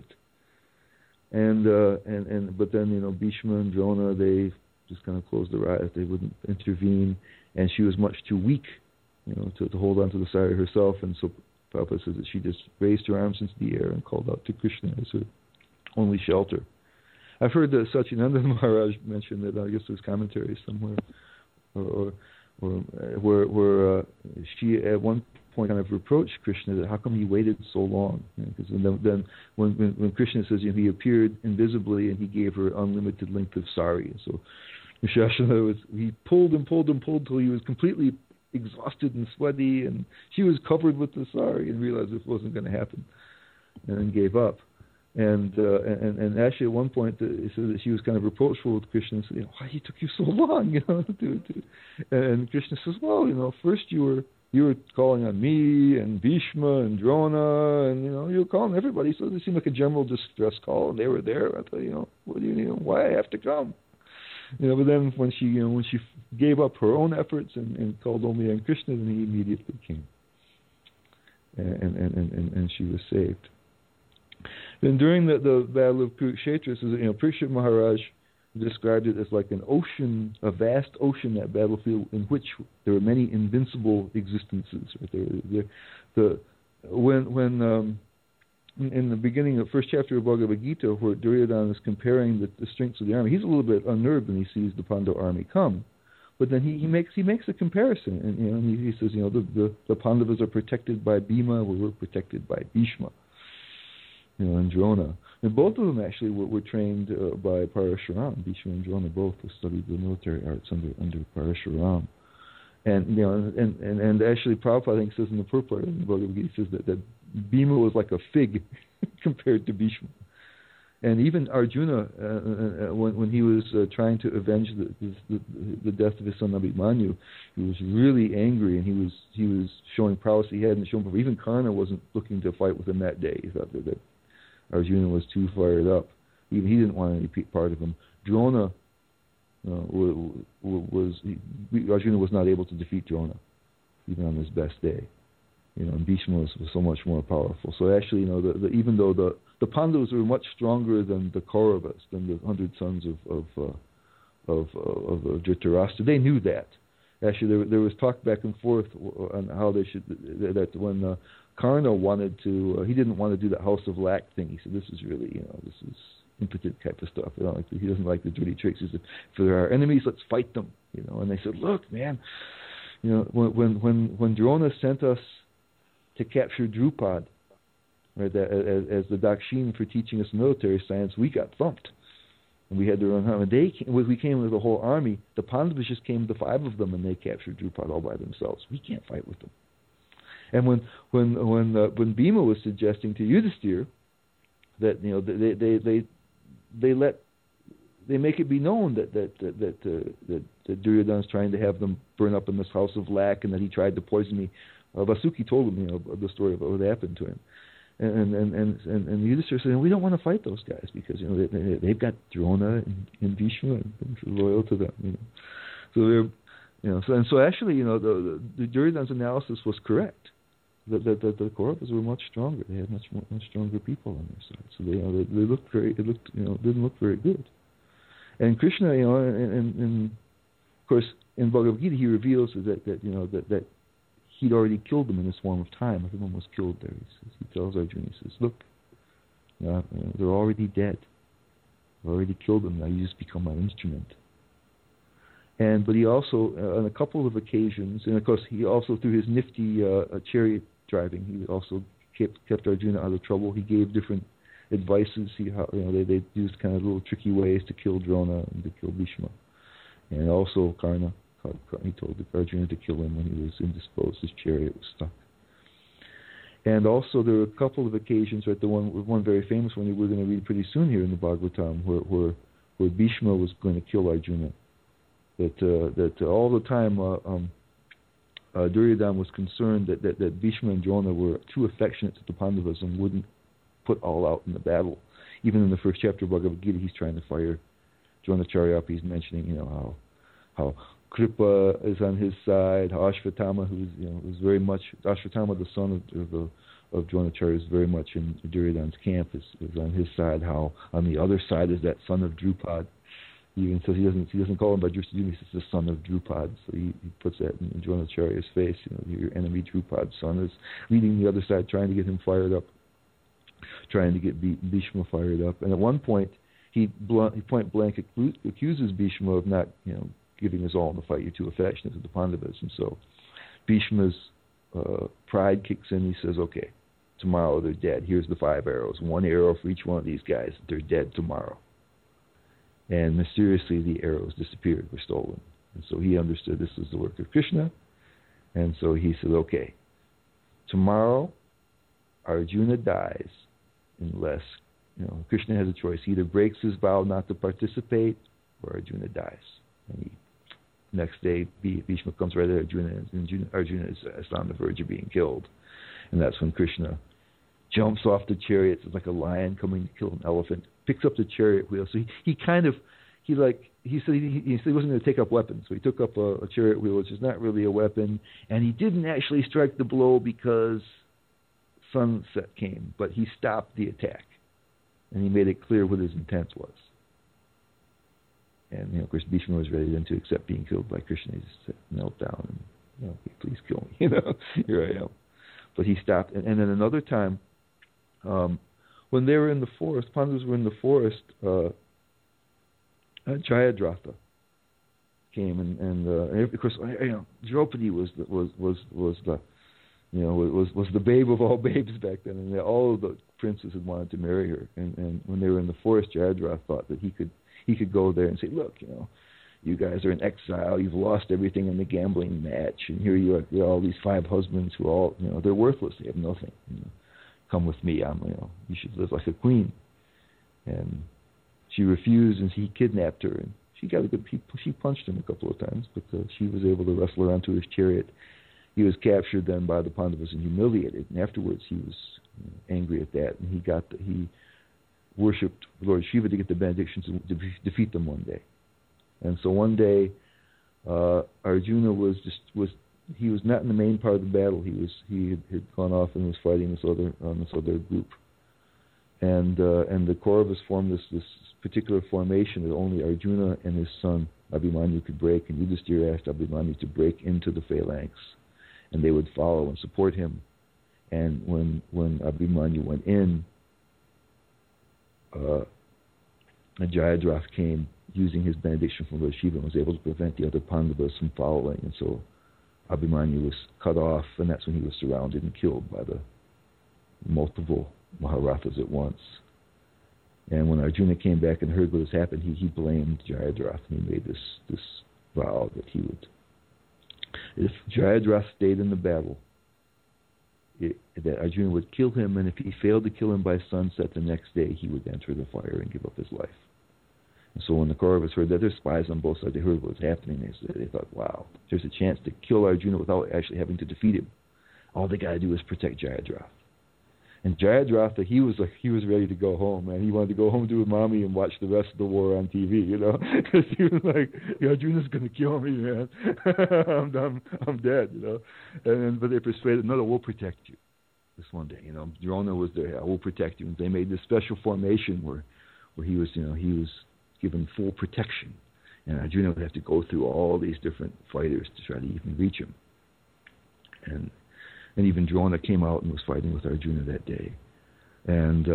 But then Bhishma and Drona, they just kind of closed their eyes. They wouldn't intervene, and she was much too weak, to hold on to the sari herself. And so Prabhupada says that she just raised her arms into the air and called out to Krishna as her only shelter. I've heard that Satyananda Maharaj mention that, I guess there's commentary somewhere, or where she at one point kind of reproached Krishna that how come he waited so long? Because then when Krishna says he appeared invisibly and he gave her unlimited length of sari, and so he pulled till he was completely exhausted and sweaty, and she was covered with the sari and realized this wasn't going to happen, and then gave up. And actually at one point it says that she was kind of reproachful with Krishna and said, why he took you so long, and Krishna says, well, first you were calling on me and Bhishma and Drona, and you were calling everybody, so it seemed like a general distress call, and they were there. I thought, what do you need? Why I have to come? But then when she gave up her own efforts and called only on Krishna, then he immediately came, and she was saved. Then during the battle of Kurukshetra, Parikshit Maharaj described it as like an ocean, a vast ocean, that battlefield, in which there were many invincible existences. Right? When in the beginning of the first chapter of Bhagavad Gita, where Duryodhana is comparing the strengths of the army, he's a little bit unnerved when he sees the Pandava army come. But then he makes a comparison, and he says, the Pandavas are protected by Bhima, we're protected by Bhishma. And Drona. And both of them actually were trained by Parashuram. Bhishma and Drona both studied the military arts under Parashuram. And actually Prabhupada, I think, says in the purport in the Bhagavad Gita, says that Bhima was like a fig compared to Bhishma. And even Arjuna, when he was trying to avenge the death of his son Abhimanyu, he was really angry, and he was showing prowess he hadn't shown before. Even Karna wasn't looking to fight with him that day. He thought that Arjuna was too fired up. Even he didn't want any part of him. Drona Arjuna was not able to defeat Drona, even on his best day. And Bhishma was so much more powerful. So actually, even though the Pandavas were much stronger than the Kauravas, than the 100 sons of Dhritarashtra, they knew that. Actually, there was talk back and forth on how they should. That when Karna wanted to, he didn't want to do the House of Lac thing. He said, "This is really, this is impotent type of stuff. He doesn't like the dirty tricks. He said, if there are enemies, let's fight them." And they said, "Look, man, when Drona sent us to capture Drupad, right, as the Dakshin for teaching us military science, we got thumped. And we had to run home. And we came with a whole army. The Pandavas just came, the 5 of them, and they captured Drupad all by themselves. We can't fight with them. And when Bhima was suggesting to Yudhisthira that they make it be known that Duryodhana's trying to have them burn up in this house of lac, and that he tried to poison me. Vasuki told him, the story of what happened to him. And Yudhisthira said, we don't want to fight those guys because they've got Drona and Bhishma and loyal to them. So they're so actually the Duryodhana's analysis was correct. That the Kauravas were much stronger. They had much stronger people on their side. So they looked didn't look very good. And Krishna, and of course in Bhagavad Gita he reveals that he'd already killed them in this form of time. Everyone was killed there. He tells Arjuna, he says, look, they're already dead. I've already killed them. Now you just become my instrument. But he also, on a couple of occasions, and of course he also through his nifty chariot driving, he also kept Arjuna out of trouble. He gave different advices. They used kind of little tricky ways to kill Drona and to kill Bhishma, and also Karna. He told Arjuna to kill him when he was indisposed. His chariot was stuck. And also there were a couple of occasions, right? The one very famous one that we're going to read pretty soon here in the Bhagavatam, where Bhishma was going to kill Arjuna. That all the time Duryodhana was concerned that Bhishma and Drona were too affectionate to the Pandavas and wouldn't put all out in the battle. Even in the first chapter of Bhagavad Gita, he's trying to fire Dronacharya up. He's mentioning, how Kripa is on his side, how Ashvatthama, who's very much Ashvatthama, the son of Dronacharya, is very much in Duryodhana's camp, is on his side. How on the other side is that son of Drupad. He even says he doesn't call him by Drushtadhyumna, he says the son of Drupad. So he puts that in Dronacharya's face. Your enemy Drupad's son is leading the other side, trying to get him fired up, trying to get Bhishma fired up. And at one point, he point blank accuses Bhishma of not, giving his all in the fight. You're too affectionate to the Pandavas. And so Bhishma's pride kicks in. He says, okay, tomorrow they're dead. Here's the 5 arrows. 1 arrow for each one of these guys. They're dead tomorrow. And mysteriously the arrows disappeared, were stolen. And so he understood this was the work of Krishna. And so he said, okay, tomorrow Arjuna dies unless, Krishna has a choice. He either breaks his vow not to participate or Arjuna dies. And next day, Bhishma comes right at Arjuna, and Arjuna is on the verge of being killed. And that's when Krishna jumps off the chariot. It's like a lion coming to kill an elephant. Picks up the chariot wheel. So he said he wasn't going to take up weapons. So he took up a chariot wheel, which is not really a weapon. And he didn't actually strike the blow because sunset came, but he stopped the attack. And he made it clear what his intent was. And, of course, Bhishma was ready then to accept being killed by Krishna. He just knelt down and, please kill me. Here I am. But he stopped. And then another time, when they were in the forest, Pandavas were in the forest, Jayadratha came, and of course, Draupadi was the babe of all babes back then, and all of the princes had wanted to marry her. And when they were in the forest, Jayadratha thought that he could go there and say, look, you guys are in exile. You've lost everything in the gambling match, and here you are, all these 5 husbands who all, they're worthless. They have nothing. Come with me. You should live like a queen. And she refused, and he kidnapped her. And she got a good. She punched him a couple of times, but she was able to wrestle her onto his chariot. He was captured then by the Pandavas and humiliated. And afterwards, he was angry at that, and he worshipped Lord Shiva to get the benediction to defeat them one day. And so one day, Arjuna was not in the main part of the battle. He had gone off and was fighting this other group. And the Kauravas formed this particular formation that only Arjuna and his son Abhimanyu could break. And Yudhisthira asked Abhimanyu to break into the phalanx, and they would follow and support him. And when Abhimanyu went in, Jayadratha came using his benediction from Lord Shiva and was able to prevent the other Pandavas from following. And so Abhimanyu was cut off, and that's when he was surrounded and killed by the multiple Maharathas at once. And when Arjuna came back and heard what has happened, he blamed Jayadratha, and he made this vow that he would, if Jayadratha stayed in the battle, that Arjuna would kill him, and if he failed to kill him by sunset the next day, he would enter the fire and give up his life. And so when the Kauravas heard that, there's spies on both sides, they heard what was happening, they thought, wow, there's a chance to kill Arjuna without actually having to defeat him. All they got to do is protect Jayadratha. And Jayadratha, he was ready to go home, man. He wanted to go home to his mommy and watch the rest of the war on TV, because he was like, Arjuna's going to kill me, man. I'm dead, But they persuaded, no, we'll protect you. This one day, Drona was there. We'll protect you. And they made this special formation where he was, he was given full protection, and Arjuna would have to go through all these different fighters to try to even reach him. And even Drona came out and was fighting with Arjuna that day. And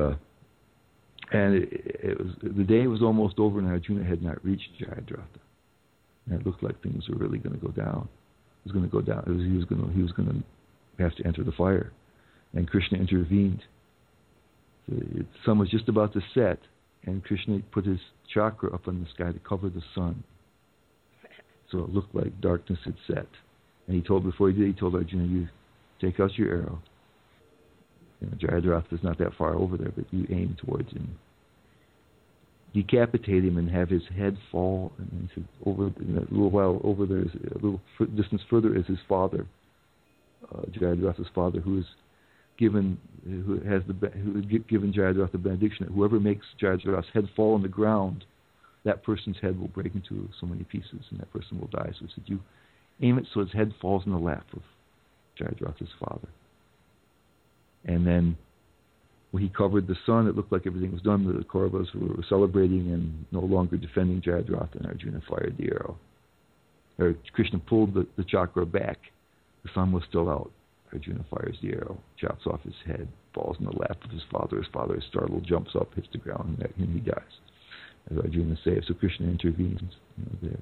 it was, the day was almost over, and Arjuna had not reached Jayadratha. And it looked like things were really going to go down. It was going to go down. He was going to have to enter the fire. And Krishna intervened. The sun was just about to set, and Krishna put his chakra up in the sky to cover the sun. So it looked like darkness had set. And before he did, he told Arjuna, you take out your arrow. Jayadratha is not that far over there, but you aim towards him. Decapitate him and have his head fall. And he said, a little while over there, a little distance further, is his father, Jayadratha's father, who had given Jayadratha the benediction that whoever makes Jayadratha's head fall on the ground, that person's head will break into so many pieces, and that person will die. So he said, you aim it so his head falls in the lap of Jayadratha's father. And then when he covered the sun, it looked like everything was done. The Kauravas were celebrating and no longer defending Jayadratha, and Arjuna fired the arrow. Krishna pulled the chakra back. The sun was still out. Arjuna fires the arrow, chops off his head, falls in the lap of his father. His father is startled, jumps up, hits the ground, and he dies. As Arjuna saves, so Krishna intervenes there.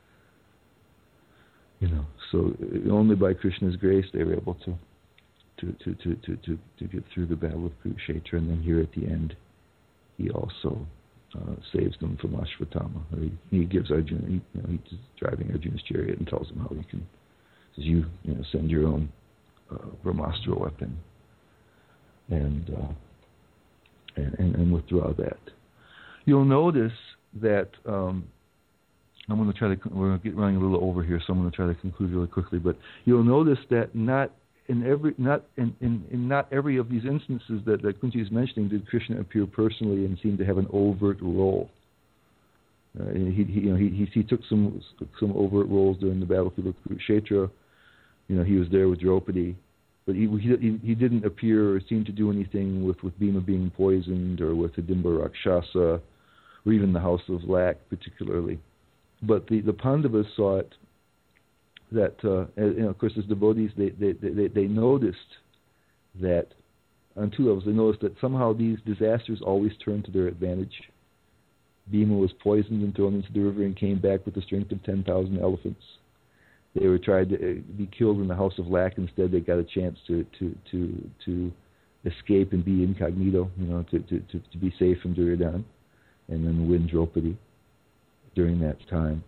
So only by Krishna's grace they were able to get through the battle of Kurukshetra, and then here at the end, he also saves them from Ashwatthama. He gives Arjuna, he's driving Arjuna's chariot and tells him how he can, says you send your own Brahmastra weapon and withdraw that. You'll notice that we're going to get running a little over here, so I'm going to try to conclude really quickly. But you'll notice that not in every of these instances that Kunti is mentioning did Krishna appear personally and seem to have an overt role. He took some overt roles during the battlefield of Kurukshetra. He was there with Draupadi, but he didn't appear or seem to do anything with Bhima being poisoned, or with Hidimba Rakshasa, or even the House of Lak particularly. But the Pandavas saw it that, of course, as devotees, they noticed that on two levels. They noticed that somehow these disasters always turned to their advantage. Bhima was poisoned and thrown into the river and came back with the strength of 10,000 elephants. They were tried to be killed in the House of Lak. Instead, they got a chance to escape and be incognito, to be safe from Duryodhana, and then win Draupadi during that time.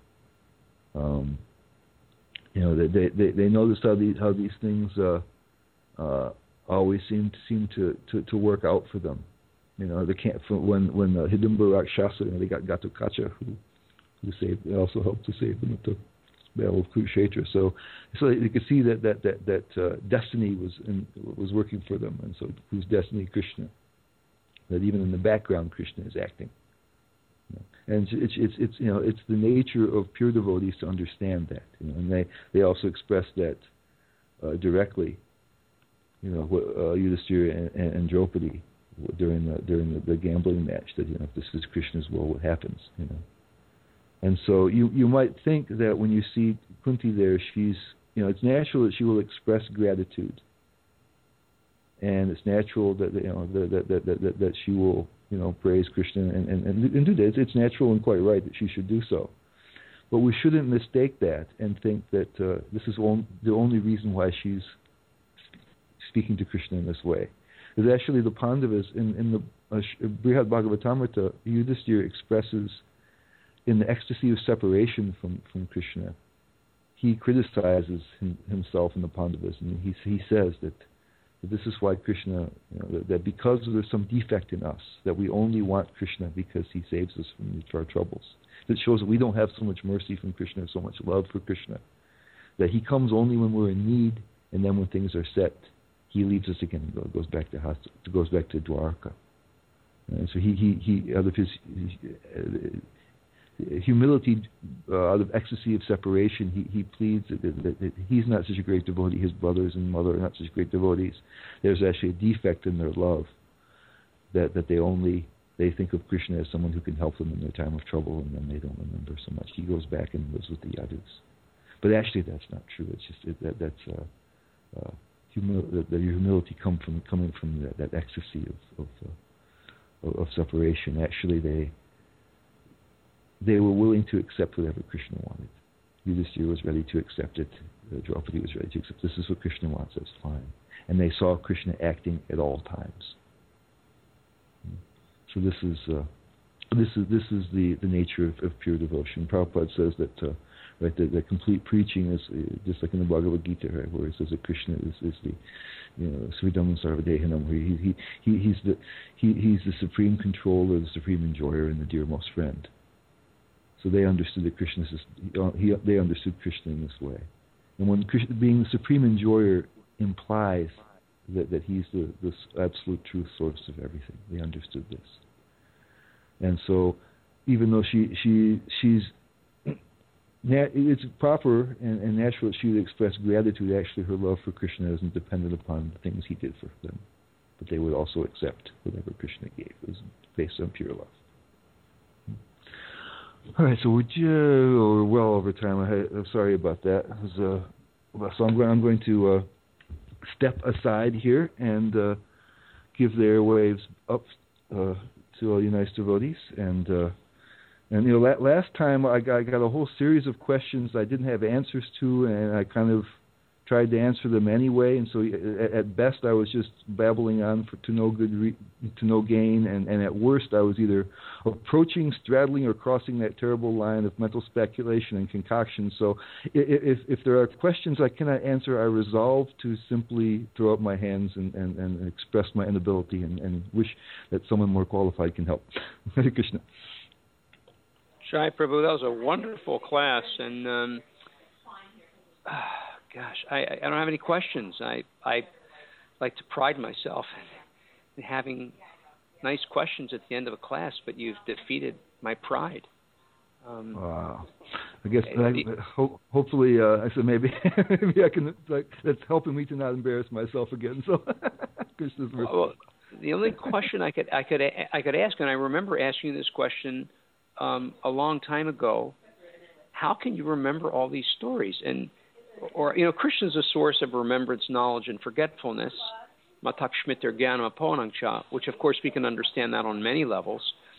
They noticed how these things always seem to work out for them. They can't. When Hidimba Rakshasa, they got Ghatotkacha, who saved. They also helped to save them at the Battle of Kurukshetra. So you could see that destiny was working for them, and so whose destiny? Krishna. That even in the background, Krishna is acting. And it's the nature of pure devotees to understand that, and they also express that directly, Yudhishthira and Draupadi during the gambling match, that if this is Krishna's will, what happens, And so you might think that when you see Kunti there, she's it's natural that she will express gratitude, and it's natural that that she will praise Krishna and do that. It's natural and quite right that she should do so. But we shouldn't mistake that and think that this is the only reason why she's speaking to Krishna in this way. Because actually the Pandavas in Brihad Bhagavatamrita, Yudhisthira expresses in the ecstasy of separation from Krishna. He criticizes himself and the Pandavas, and he says that this is why Krishna, that because there's some defect in us, that we only want Krishna because he saves us from our troubles. That shows that we don't have so much mercy from Krishna, so much love for Krishna. That he comes only when we're in need, and then when things are set, he leaves us again and goes back to Dwarka. And so he out of his humility, out of ecstasy of separation, he pleads that he's not such a great devotee, his brothers and mother are not such great devotees. There's actually a defect in their love, that they think of Krishna as someone who can help them in their time of trouble, and then they don't remember so much. He goes back and lives with the Yadus. But actually that's not true. It's just that's humility coming from that ecstasy of separation. Actually, they were willing to accept whatever Krishna wanted. Yudhisthira was ready to accept it. Draupadi was ready to accept. This is what Krishna wants. That's fine. And they saw Krishna acting at all times. So this is the nature of pure devotion. Prabhupada says that that complete preaching is just like in the Bhagavad Gita, right, where it says that Krishna is the Sridhamam Sarvadehanam, where he's the supreme controller, the supreme enjoyer, and the dearmost friend. So they understood that Krishna they understood Krishna in this way. And when Krishna, being the supreme enjoyer, implies that he's the absolute truth source of everything. They understood this. And so, even though it's proper and natural that she would express gratitude, actually her love for Krishna isn't dependent upon the things he did for them. But they would also accept whatever Krishna gave. It was based on pure love. All right, so we're well over time. I'm sorry about that. So I'm going to step aside here and give the airwaves up to all you nice devotees. And last time I got a whole series of questions I didn't have answers to, and I kind of tried to answer them anyway. And so at best I was just babbling on to no gain, and at worst I was either approaching, straddling, or crossing that terrible line of mental speculation and concoction. So if there are questions I cannot answer, I resolve to simply throw up my hands and express my inability and wish that someone more qualified can help. Hare Krishna. Shai Prabhu, that was a wonderful class, and gosh, I don't have any questions. I like to pride myself in having nice questions at the end of a class, but you've defeated my pride. Wow. I guess hopefully I said maybe I can. That's helping me to not embarrass myself again. So, well, the only question I could ask, and I remember asking this question a long time ago. How can you remember all these stories? Or Krishna's a source of remembrance, knowledge, and forgetfulness, matak shmitter jnanam aponangcha, which of course we can understand that on many levels.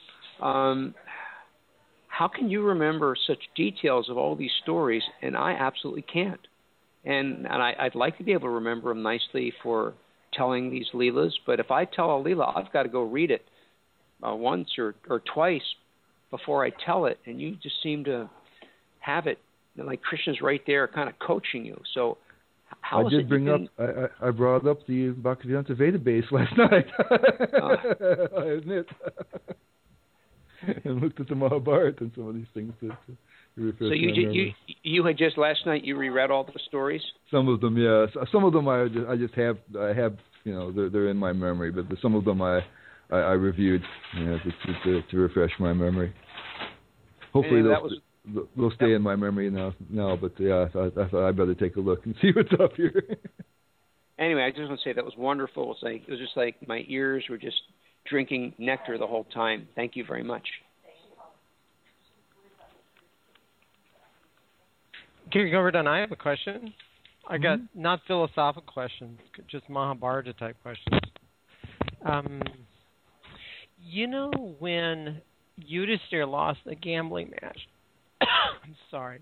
How can you remember such details of all these stories? And I absolutely can't. And I'd like to be able to remember them nicely for telling these leelas, but if I tell a leela, I've got to go read it once or twice before I tell it, and you just seem to have it. Like Krishna's right there kind of coaching you. So how I brought up the Bhaktivedanta Veda base last night. I admit. And looked at the Mahabharata and some of these things to refresh. So you had just last night you reread all the stories? Some of them, yeah. Some of them I have they're in my memory, but some of them I reviewed to refresh my memory. Hopefully they'll stay in my memory now, but yeah, I thought I'd better take a look and see what's up here. Anyway, I just want to say that was wonderful. It was just like my ears were just drinking nectar the whole time. Thank you very much. Gary Govardhan, I have a question. I got not philosophical questions, just Mahabharata type questions. When Yudhisthira lost the gambling match, I'm sorry.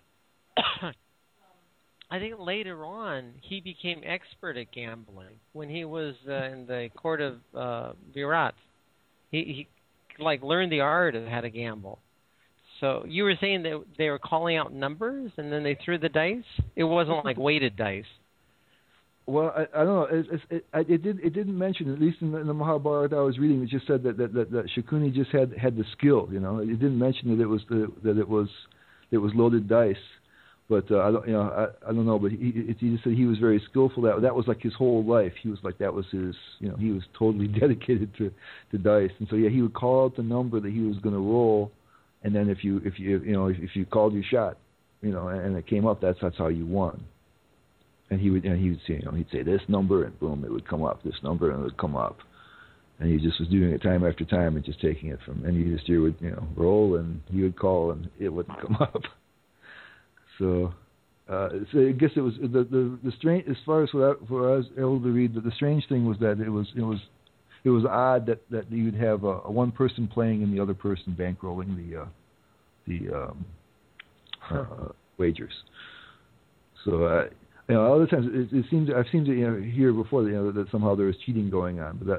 I think later on he became expert at gambling when he was in the court of Virat. he like learned the art of how to gamble. So you were saying that they were calling out numbers and then they threw the dice? It wasn't like weighted dice. Well, I don't know. It didn't mention, at least in the Mahabharata I was reading, it just said that Shakuni just had the skill. You know, it didn't mention that it was loaded dice. But I don't know. But he just said he was very skillful. That was like his whole life. He was like, that was his. You know, he was totally dedicated to dice. And so he would call out the number that he was going to roll, and then if you called your shot, and it came up, that's how you won. And he would say, he'd say this number, and boom, it would come up. This number, and it would come up. And he just was doing it time after time, and just taking it from. And you would roll, and he would call, and it wouldn't come up. So I guess it was the strange. As far as what I was able to read, the strange thing was that it was odd that you'd have a one person playing and the other person bankrolling the wagers. So. Other times it seems I've seemed to hear before that somehow there was cheating going on, but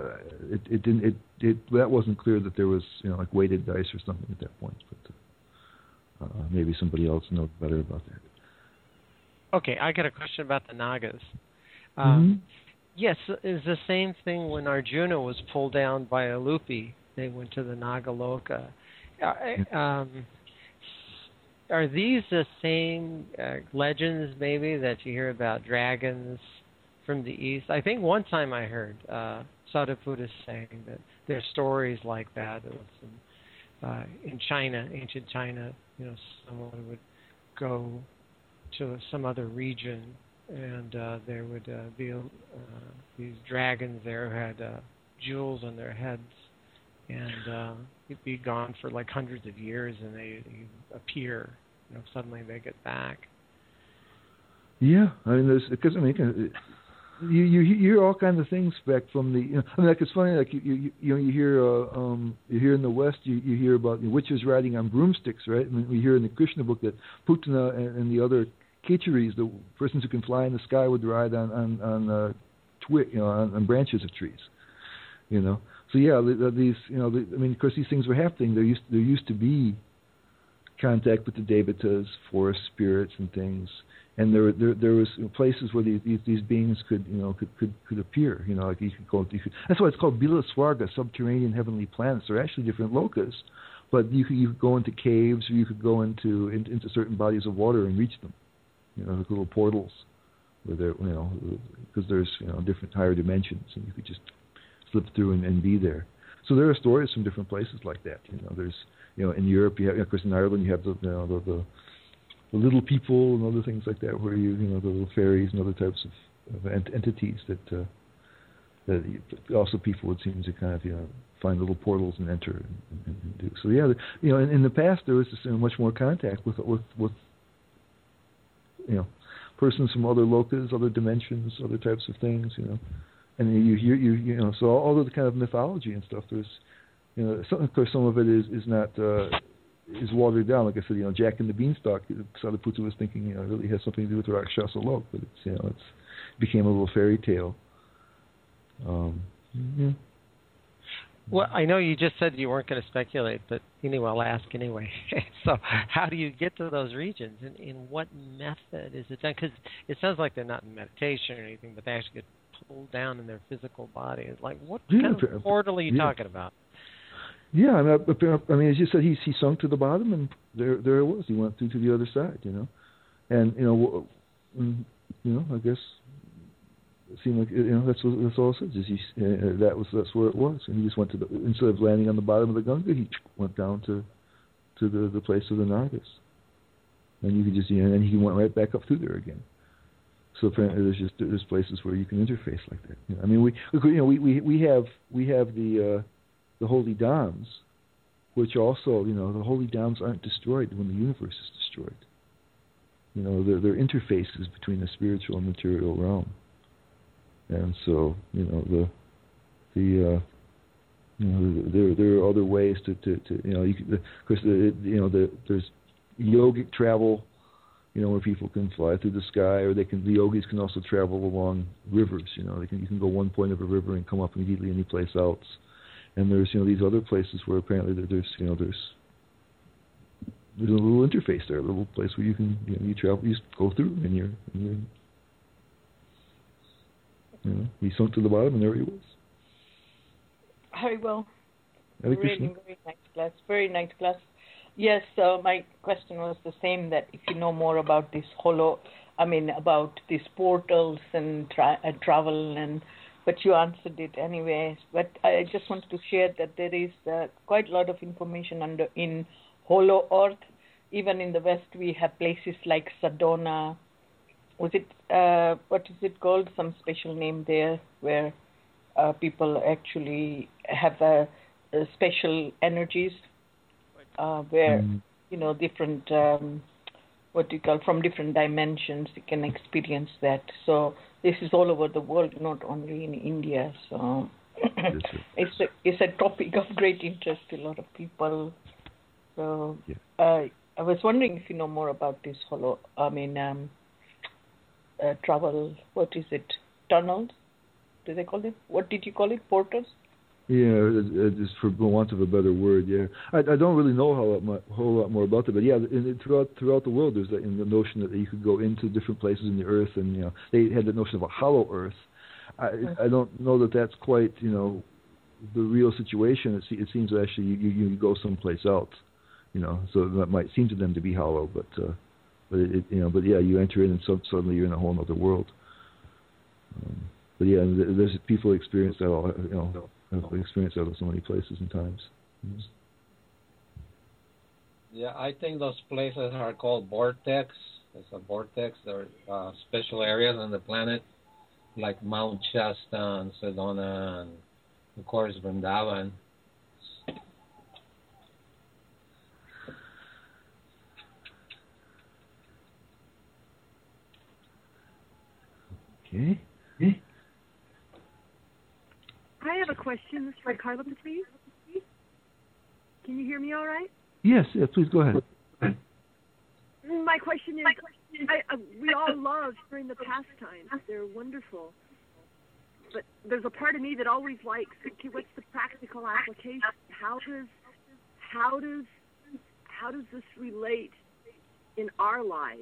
that wasn't clear that there was like weighted dice or something at that point. But maybe somebody else knows better about that. Okay, I got a question about the Nagas. Yes, is the same thing when Arjuna was pulled down by a Lupi. They went to the Nagaloka. Are these the same legends, maybe, that you hear about dragons from the east? I think one time I heard Sariputta saying that there's stories like that. It was in China, ancient China, someone would go to some other region, and there would be these dragons there who had jewels on their heads, and you'd be gone for like hundreds of years, and they appear. Suddenly they get back. Yeah, I mean, you hear all kinds of things back from the. Like it's funny, like you hear in the West, you hear about witches riding on broomsticks, right? I mean, we hear in the Krishna book that Putana and the other Kecharis, the persons who can fly in the sky, would ride on on branches of trees. So yeah, these of course these things were happening. There used to be contact with the devatas, forest spirits, and things, and there was places where these beings could appear. Like you could go. That's why it's called Bila Swarga, subterranean heavenly planets. They're actually different lokas, but you could go into caves, or you could go into certain bodies of water and reach them. Like little portals, where they're because there's different higher dimensions, and you could just slip through and be there. So there are stories from different places like that. There's in Europe, you have, of course, in Ireland, you have the little people and other things like that, where the little fairies and other types of entities that also people would seem to kind of find little portals and enter and do. So yeah, in the past there was just much more contact with persons from other lokas, other dimensions, other types of things, and you hear so all of the kind of mythology and stuff. There's of course, some of it is not is watered down. Like I said, Jack and the Beanstalk. Sariputta was thinking, really has something to do with Rakshasa Lok, but it became a little fairy tale. Yeah. Well, I know you just said you weren't going to speculate, but anyway, I'll ask anyway. So, how do you get to those regions, and in what method is it done? Because it sounds like they're not in meditation or anything, but they actually get pulled down in their physical body. It's like, what kind of portal are you talking about? Yeah, I mean, as you said, he sunk to the bottom, and there it was. He went through to the other side, and I guess it seemed like that's all it says. That's where it was, and he just went to instead of landing on the bottom of the Ganga, he went down to the place of the Nagas, and you could just and he went right back up through there again. So apparently, there's places where you can interface like that. I mean, we have the holy dhams, which also, the holy dhams aren't destroyed when the universe is destroyed. They're interfaces between the spiritual and material realm. And so, there are other ways to of course, there's yogic travel, where people can fly through the sky, or the yogis can also travel along rivers. You can go one point of a river and come up immediately any place else. And there's these other places where apparently there's a little interface there, a little place where you can you travel, you just go through, and you're he sunk to the bottom, and there he was. Very well. Hare Really, Krishna. very nice class. Very nice class. Yes, my question was the same, that if you know more about this about these portals and travel, but you answered it anyways. But I just wanted to share that there is quite a lot of information in Hollow Earth. Even in the West, we have places like Sedona. What is it called? Some special name there where people actually have special energies where different from different dimensions you can experience that. So this is all over the world, not only in India. So it's a topic of great interest to a lot of people. So I was wondering if you know more about this travel. What is it? Tunnels? Do they call it? What did you call it? Portals? Yeah, just for want of a better word. Yeah, I don't really know a whole lot more about it, but yeah, throughout the world, there's the notion that you could go into different places in the earth, and they had the notion of a hollow earth. I don't know that that's quite the real situation. It seems that actually you go someplace else, so that might seem to them to be hollow, but you enter in, and suddenly you're in a whole other world. But yeah, there's people experience that all I've experienced that in so many places and times. Mm-hmm. Yeah, I think those places are called vortex. It's a vortex. There are special areas on the planet, like Mount Shasta and Sedona, and of course Vrindavan. Okay. I have a question. This is for Carla, please. Can you hear me all right? Yes, yeah, please go ahead. My question is, we all love hearing the pastimes. They're wonderful. But there's a part of me that always likes, okay, what's the practical application? How does this relate in our lives?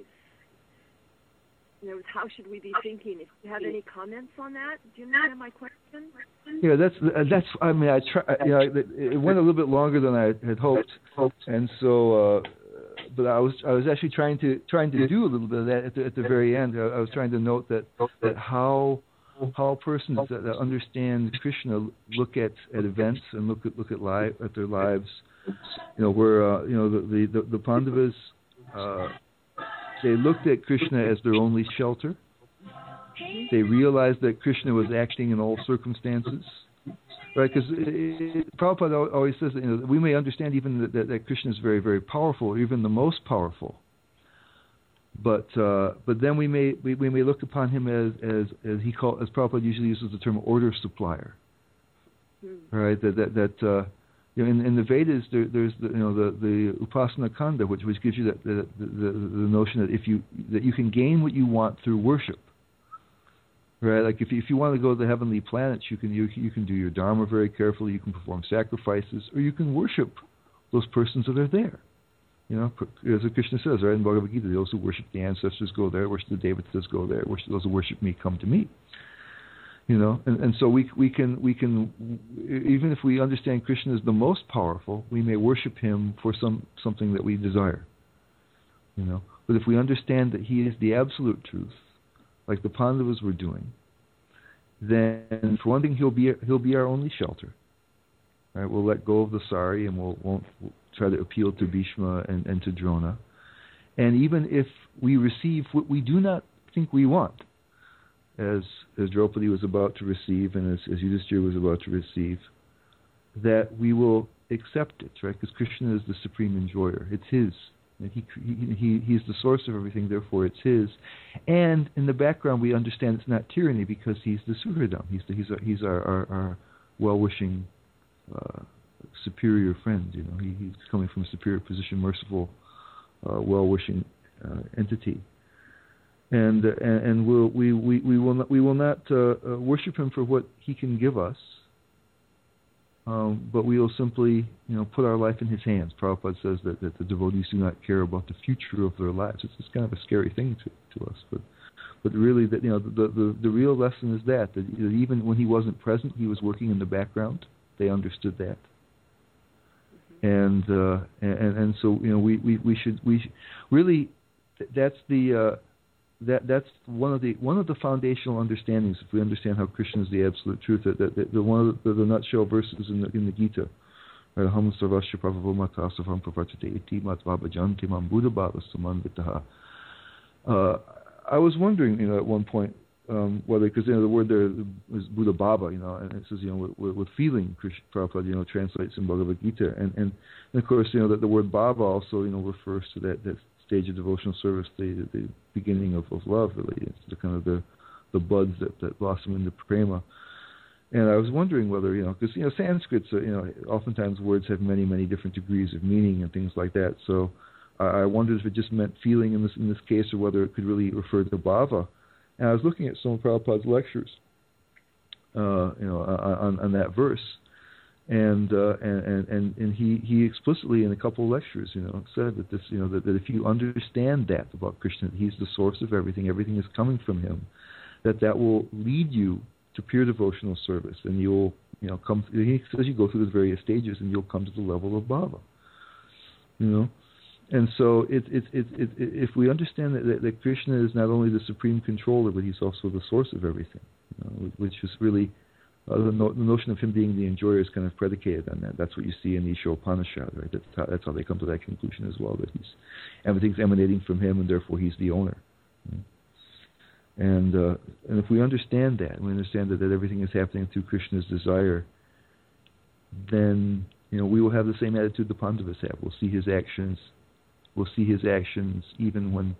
How should we be thinking? If you have any comments on that, do you understand my question? Yeah, that's. I mean, I try. It went a little bit longer than I had hoped, and so. But I was actually trying to do a little bit of that at the very end. I was trying to note that how persons that understand Krishna look at events and look at their lives. Where the Pandavas. They looked at Krishna as their only shelter. They realized that Krishna was acting in all circumstances, right? Because Prabhupada always says that we may understand even that Krishna is very, very powerful, or even the most powerful. But then we may look upon him as Prabhupada usually uses the term order supplier, right? In the Vedas, there's the Upasana Kanda, which gives you the notion that you can gain what you want through worship, right? Like if you want to go to the heavenly planets, you can do your dharma very carefully. You can perform sacrifices, or you can worship those persons that are there. As Krishna says, right in Bhagavad Gita, those who worship the ancestors go there, worship the devatas go there, those who worship me come to me. And so we can even if we understand Krishna is the most powerful, we may worship him for something that we desire. But if we understand that he is the absolute truth, like the Pandavas were doing, then for one thing he'll be our only shelter. Right? We'll let go of the sari, and we'll try to appeal to Bhishma and to Drona. And even if we receive what we do not think we want, as Draupadi was about to receive, and as Yudhishthira was about to receive, that we will accept it, right? Because Krishna is the supreme enjoyer; it's his. He's the source of everything. Therefore, it's his. And in the background, we understand it's not tyranny because he's the Suhridam. He's our well-wishing, superior friend. He's coming from a superior position, merciful, well-wishing entity. And we will not worship him for what he can give us, but we will simply, put our life in his hands. Prabhupada says that the devotees do not care about the future of their lives. It's just kind of a scary thing to us, but really, that the real lesson is that even when he wasn't present, he was working in the background. They understood that, and so we should really, that's the that's one of the foundational understandings. If we understand how Krishna is the absolute truth, that one of the nutshell verses in the Gita, Aham sarvasya prabhavo mata savam pravartate iti matva bhajanti mam buddha bhava samanvitaha. I was wondering, at one point, whether, because the word there is Buddha Bhava, and it says, with feeling, Prabhupada, translates in Bhagavad Gita, and of course, that the word Bhava also, refers to that stage of devotional service, the beginning of love, really. It's the kind of the buds that blossom into prema. And I was wondering whether, because Sanskrit's, oftentimes words have many, many different degrees of meaning and things like that. So I wondered if it just meant feeling in this case, or whether it could really refer to bhava. And I was looking at some of Prabhupada's lectures, on that verse, and he explicitly in a couple of lectures, said that this, that if you understand that about Krishna, that he's the source of everything is coming from him, that will lead you to pure devotional service, and you'll, come. He says you go through the various stages, and you'll come to the level of bhava. And so if we understand that Krishna is not only the supreme controller, but he's also the source of everything, which is really the notion of him being the enjoyer is kind of predicated on that. That's what you see in the Isha Upanishad, right? That's how they come to that conclusion as well, that everything's emanating from him, and therefore he's the owner. And if we understand that, that everything is happening through Krishna's desire, then we will have the same attitude the Pandavas have. We'll see his actions. We'll see his actions even when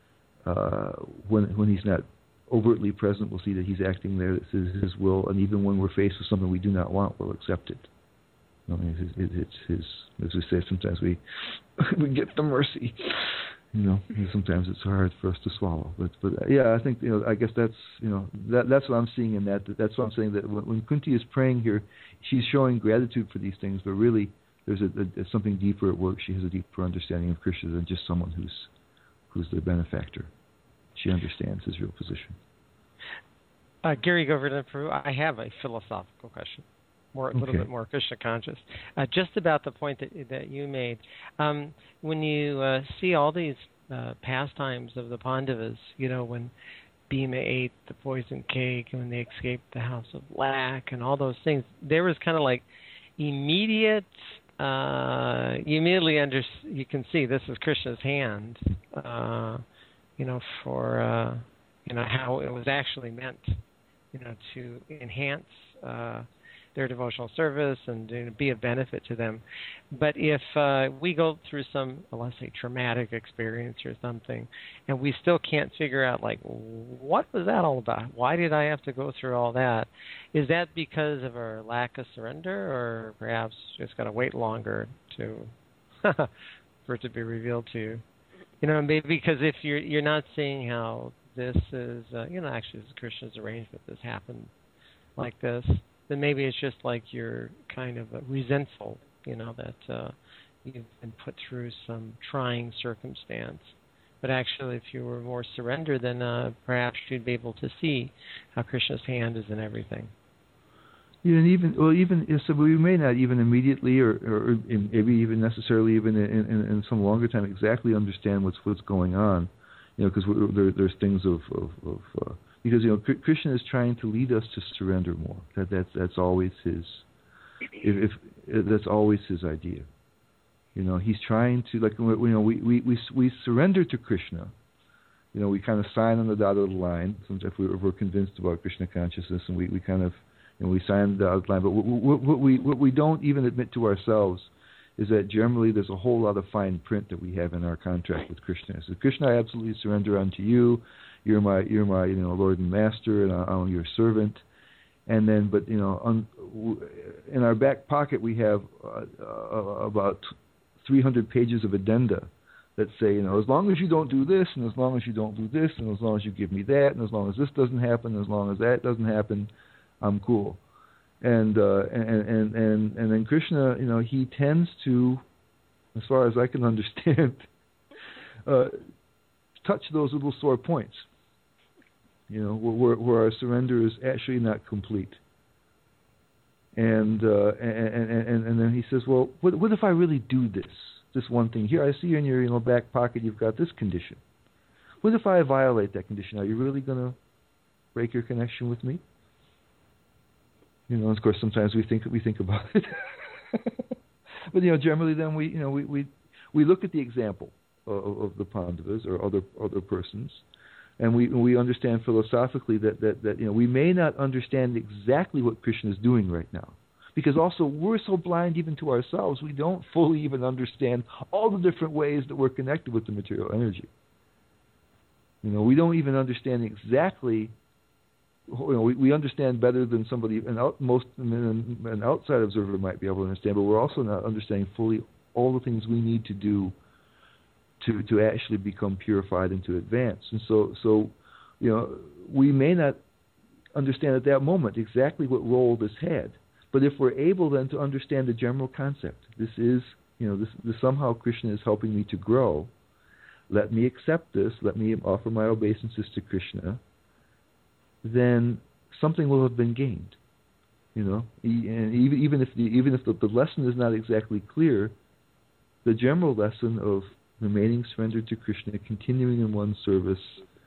he's not overtly present. We'll see that he's acting there. This is his will, and even when we're faced with something we do not want, we'll accept it. It's his. As we say, sometimes we get the mercy. Sometimes it's hard for us to swallow. But yeah, I think I guess that's that's what I'm seeing in that. That's what I'm saying, that when Kunti is praying here, she's showing gratitude for these things, but really there's something deeper at work. She has a deeper understanding of Krishna than just someone who's their benefactor. She understands his real position. Gary Govardhan Prabhu, I have a philosophical question, a little bit more Krishna conscious, just about the point that you made. When you see all these pastimes of the Pandavas, when Bhima ate the poison cake and when they escaped the house of black and all those things, there was kind of like immediate. You can see this is Krishna's hand, for how it was actually meant, to enhance their devotional service and be of benefit to them. But if we go through some, let's say, traumatic experience or something, and we still can't figure out, what was that all about? Why did I have to go through all that? Is that because of our lack of surrender, or perhaps just got to wait longer for it to be revealed to you? Maybe because if you're not seeing how this is, actually it's Krishna's arrangement, this happened like this, then maybe it's just like you're kind of resentful, that you've been put through some trying circumstance. But actually, if you were more surrendered, then perhaps you'd be able to see how Krishna's hand is in everything. Yeah, and so we may not even immediately, or maybe even necessarily even in some longer time, exactly understand what's going on, because there's things because Krishna is trying to lead us to surrender more. That's always his. That's always his idea. He's trying to, we surrender to Krishna. We kind of sign on the dotted line. Sometimes if we're convinced about Krishna consciousness, and we kind of we sign the dotted line. But what we don't even admit to ourselves is that generally there's a whole lot of fine print that we have in our contract with Krishna. So Krishna, I absolutely surrender unto you. You're my Lord and Master, and I'm your servant. And then, but in our back pocket we have about 300 pages of addenda that say, as long as you don't do this, and as long as you don't do this, and as long as you give me that, and as long as this doesn't happen, as long as that doesn't happen, I'm cool. And then Krishna, he tends to, as far as I can understand, touch those little sore points. Where our surrender is actually not complete. And then he says, well, what if I really do this one thing? Here, I see in your back pocket you've got this condition. What if I violate that condition? Are you really going to break your connection with me? Of course, sometimes we think about it. But generally, then we look at the example of the Pandavas or other persons, and we understand philosophically that we may not understand exactly what Krishna is doing right now, because also we're so blind even to ourselves, we don't fully even understand all the different ways that we're connected with the material energy. We don't even understand exactly. We understand better than somebody, an outside observer might be able to understand, but we're also not understanding fully all the things we need to do to actually become purified and to advance. And so we may not understand at that moment exactly what role this had, but if we're able then to understand the general concept, this is, this somehow Krishna is helping me to grow. Let me accept this. Let me offer my obeisances to Krishna. Then something will have been gained, and even if the lesson is not exactly clear, the general lesson of remaining surrendered to Krishna, continuing in one's service,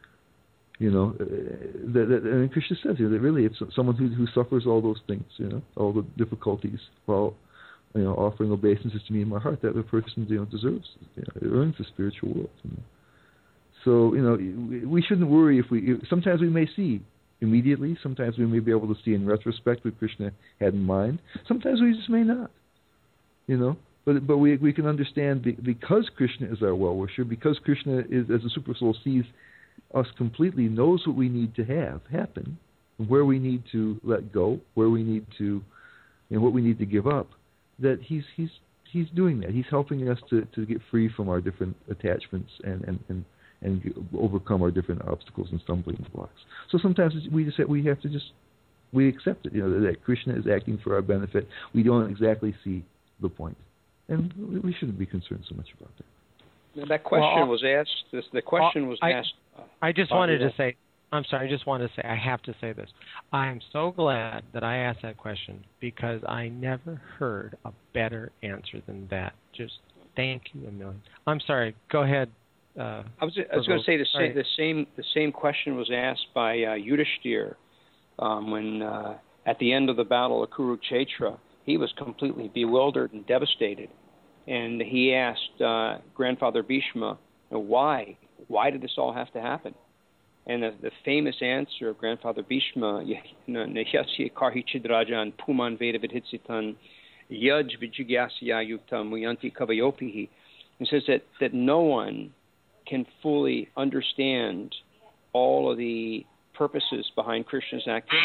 and Krishna says that really it's someone who suffers all those things, all the difficulties while offering obeisances to me in my heart, that the person deserves, earns the spiritual world. So we shouldn't worry if sometimes we may see immediately, sometimes we may be able to see in retrospect what Krishna had in mind. Sometimes we just may not, But we can understand because Krishna is our well-wisher, because Krishna is, as the super soul sees us completely, knows what we need to have happen, where we need to let go, where we need to, what we need to give up. That he's doing that. He's helping us to get free from our different attachments and overcome our different obstacles and stumbling blocks. So sometimes we accept it. That Krishna is acting for our benefit. We don't exactly see the point, and we shouldn't be concerned so much about that. Now, that question was asked. The question was asked. I just wanted to say. I'm sorry. I just wanted to say. I have to say this. I am so glad that I asked that question because I never heard a better answer than that. Just thank you a million. I'm sorry. Go ahead. I was going to say the same question was asked by Yudhishthir when at the end of the battle of Kurukshetra, he was completely bewildered and devastated, and he asked Grandfather Bhishma, why did this all have to happen? And the famous answer of Grandfather Bhishma, Nehasya karhi chidrajan puman veda vidhitsitan yaj vijigyasya yuktam muyanti kavayopihi. He says that no one can fully understand all of the purposes behind Krishna's activity.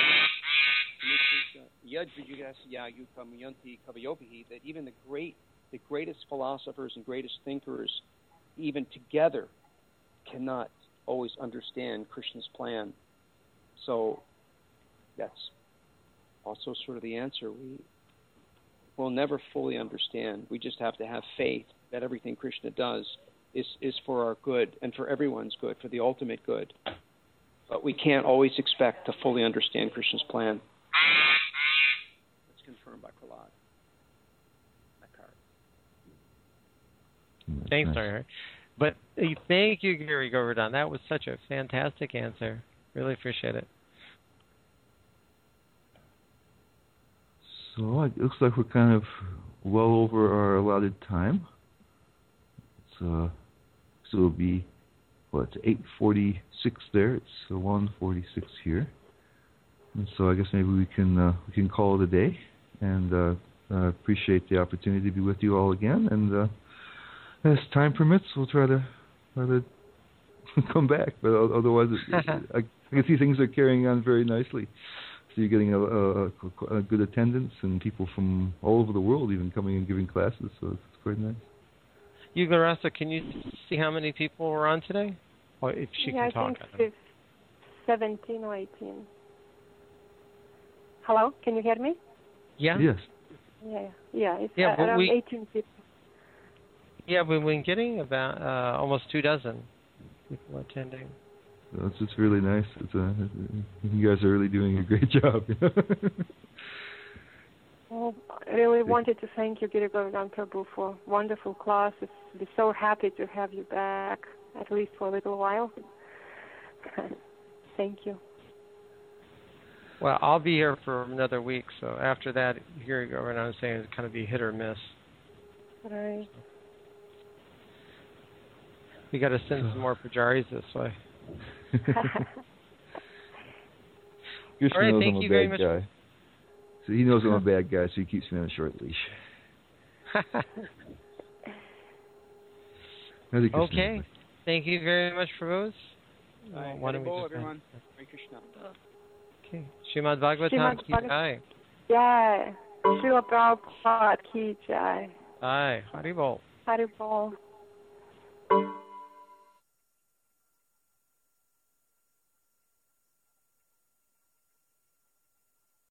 That even the greatest philosophers and greatest thinkers, even together, cannot always understand Krishna's plan. So that's also sort of the answer. We'll never fully understand. We just have to have faith that everything Krishna does is for our good and for everyone's good, for the ultimate good. But we can't always expect to fully understand Krishna's plan. That's confirmed by Prahlad. Thanks, Larry. But thank you, Gary Govardhan. That was such a fantastic answer. Really appreciate it. So it looks like we're kind of well over our allotted time. So it'll be, it's 8:46 there. It's 1:46 here. And so I guess maybe we can call it a day. And appreciate the opportunity to be with you all again. And as time permits, we'll try to come back. But otherwise, I can see things are carrying on very nicely. So you're getting a good attendance and people from all over the world even coming and giving classes. So it's quite nice. Yugla Rasa, can you see how many people were on today? Or if she can talk. I think 17 or 18. Hello, can you hear me? Yeah. Yes. It's but around 1850. Yeah, we've been getting about almost 24 people attending. It's really nice. You guys are really doing a great job. Well, I really wanted to thank you, Giri Govardhan Prabhu, for wonderful classes. We're so happy to have you back, at least for a little while. Thank you. Well, I'll be here for another week, so after that, here you go. And I was saying it's kind of be hit or miss. Right. We got to send some more pujaris this way. Krishna All right, knows thank I'm you a very bad much. guy. So he knows I'm a bad guy, so he keeps me on a short leash. Okay. Thank you very much, Feroz. Why don't we just everyone. Hare Krishna. Okay. Srimad Bhagavatam ki jai. Jai. Srila Prabhupada ki jai. Jai. Haribol. Haribol.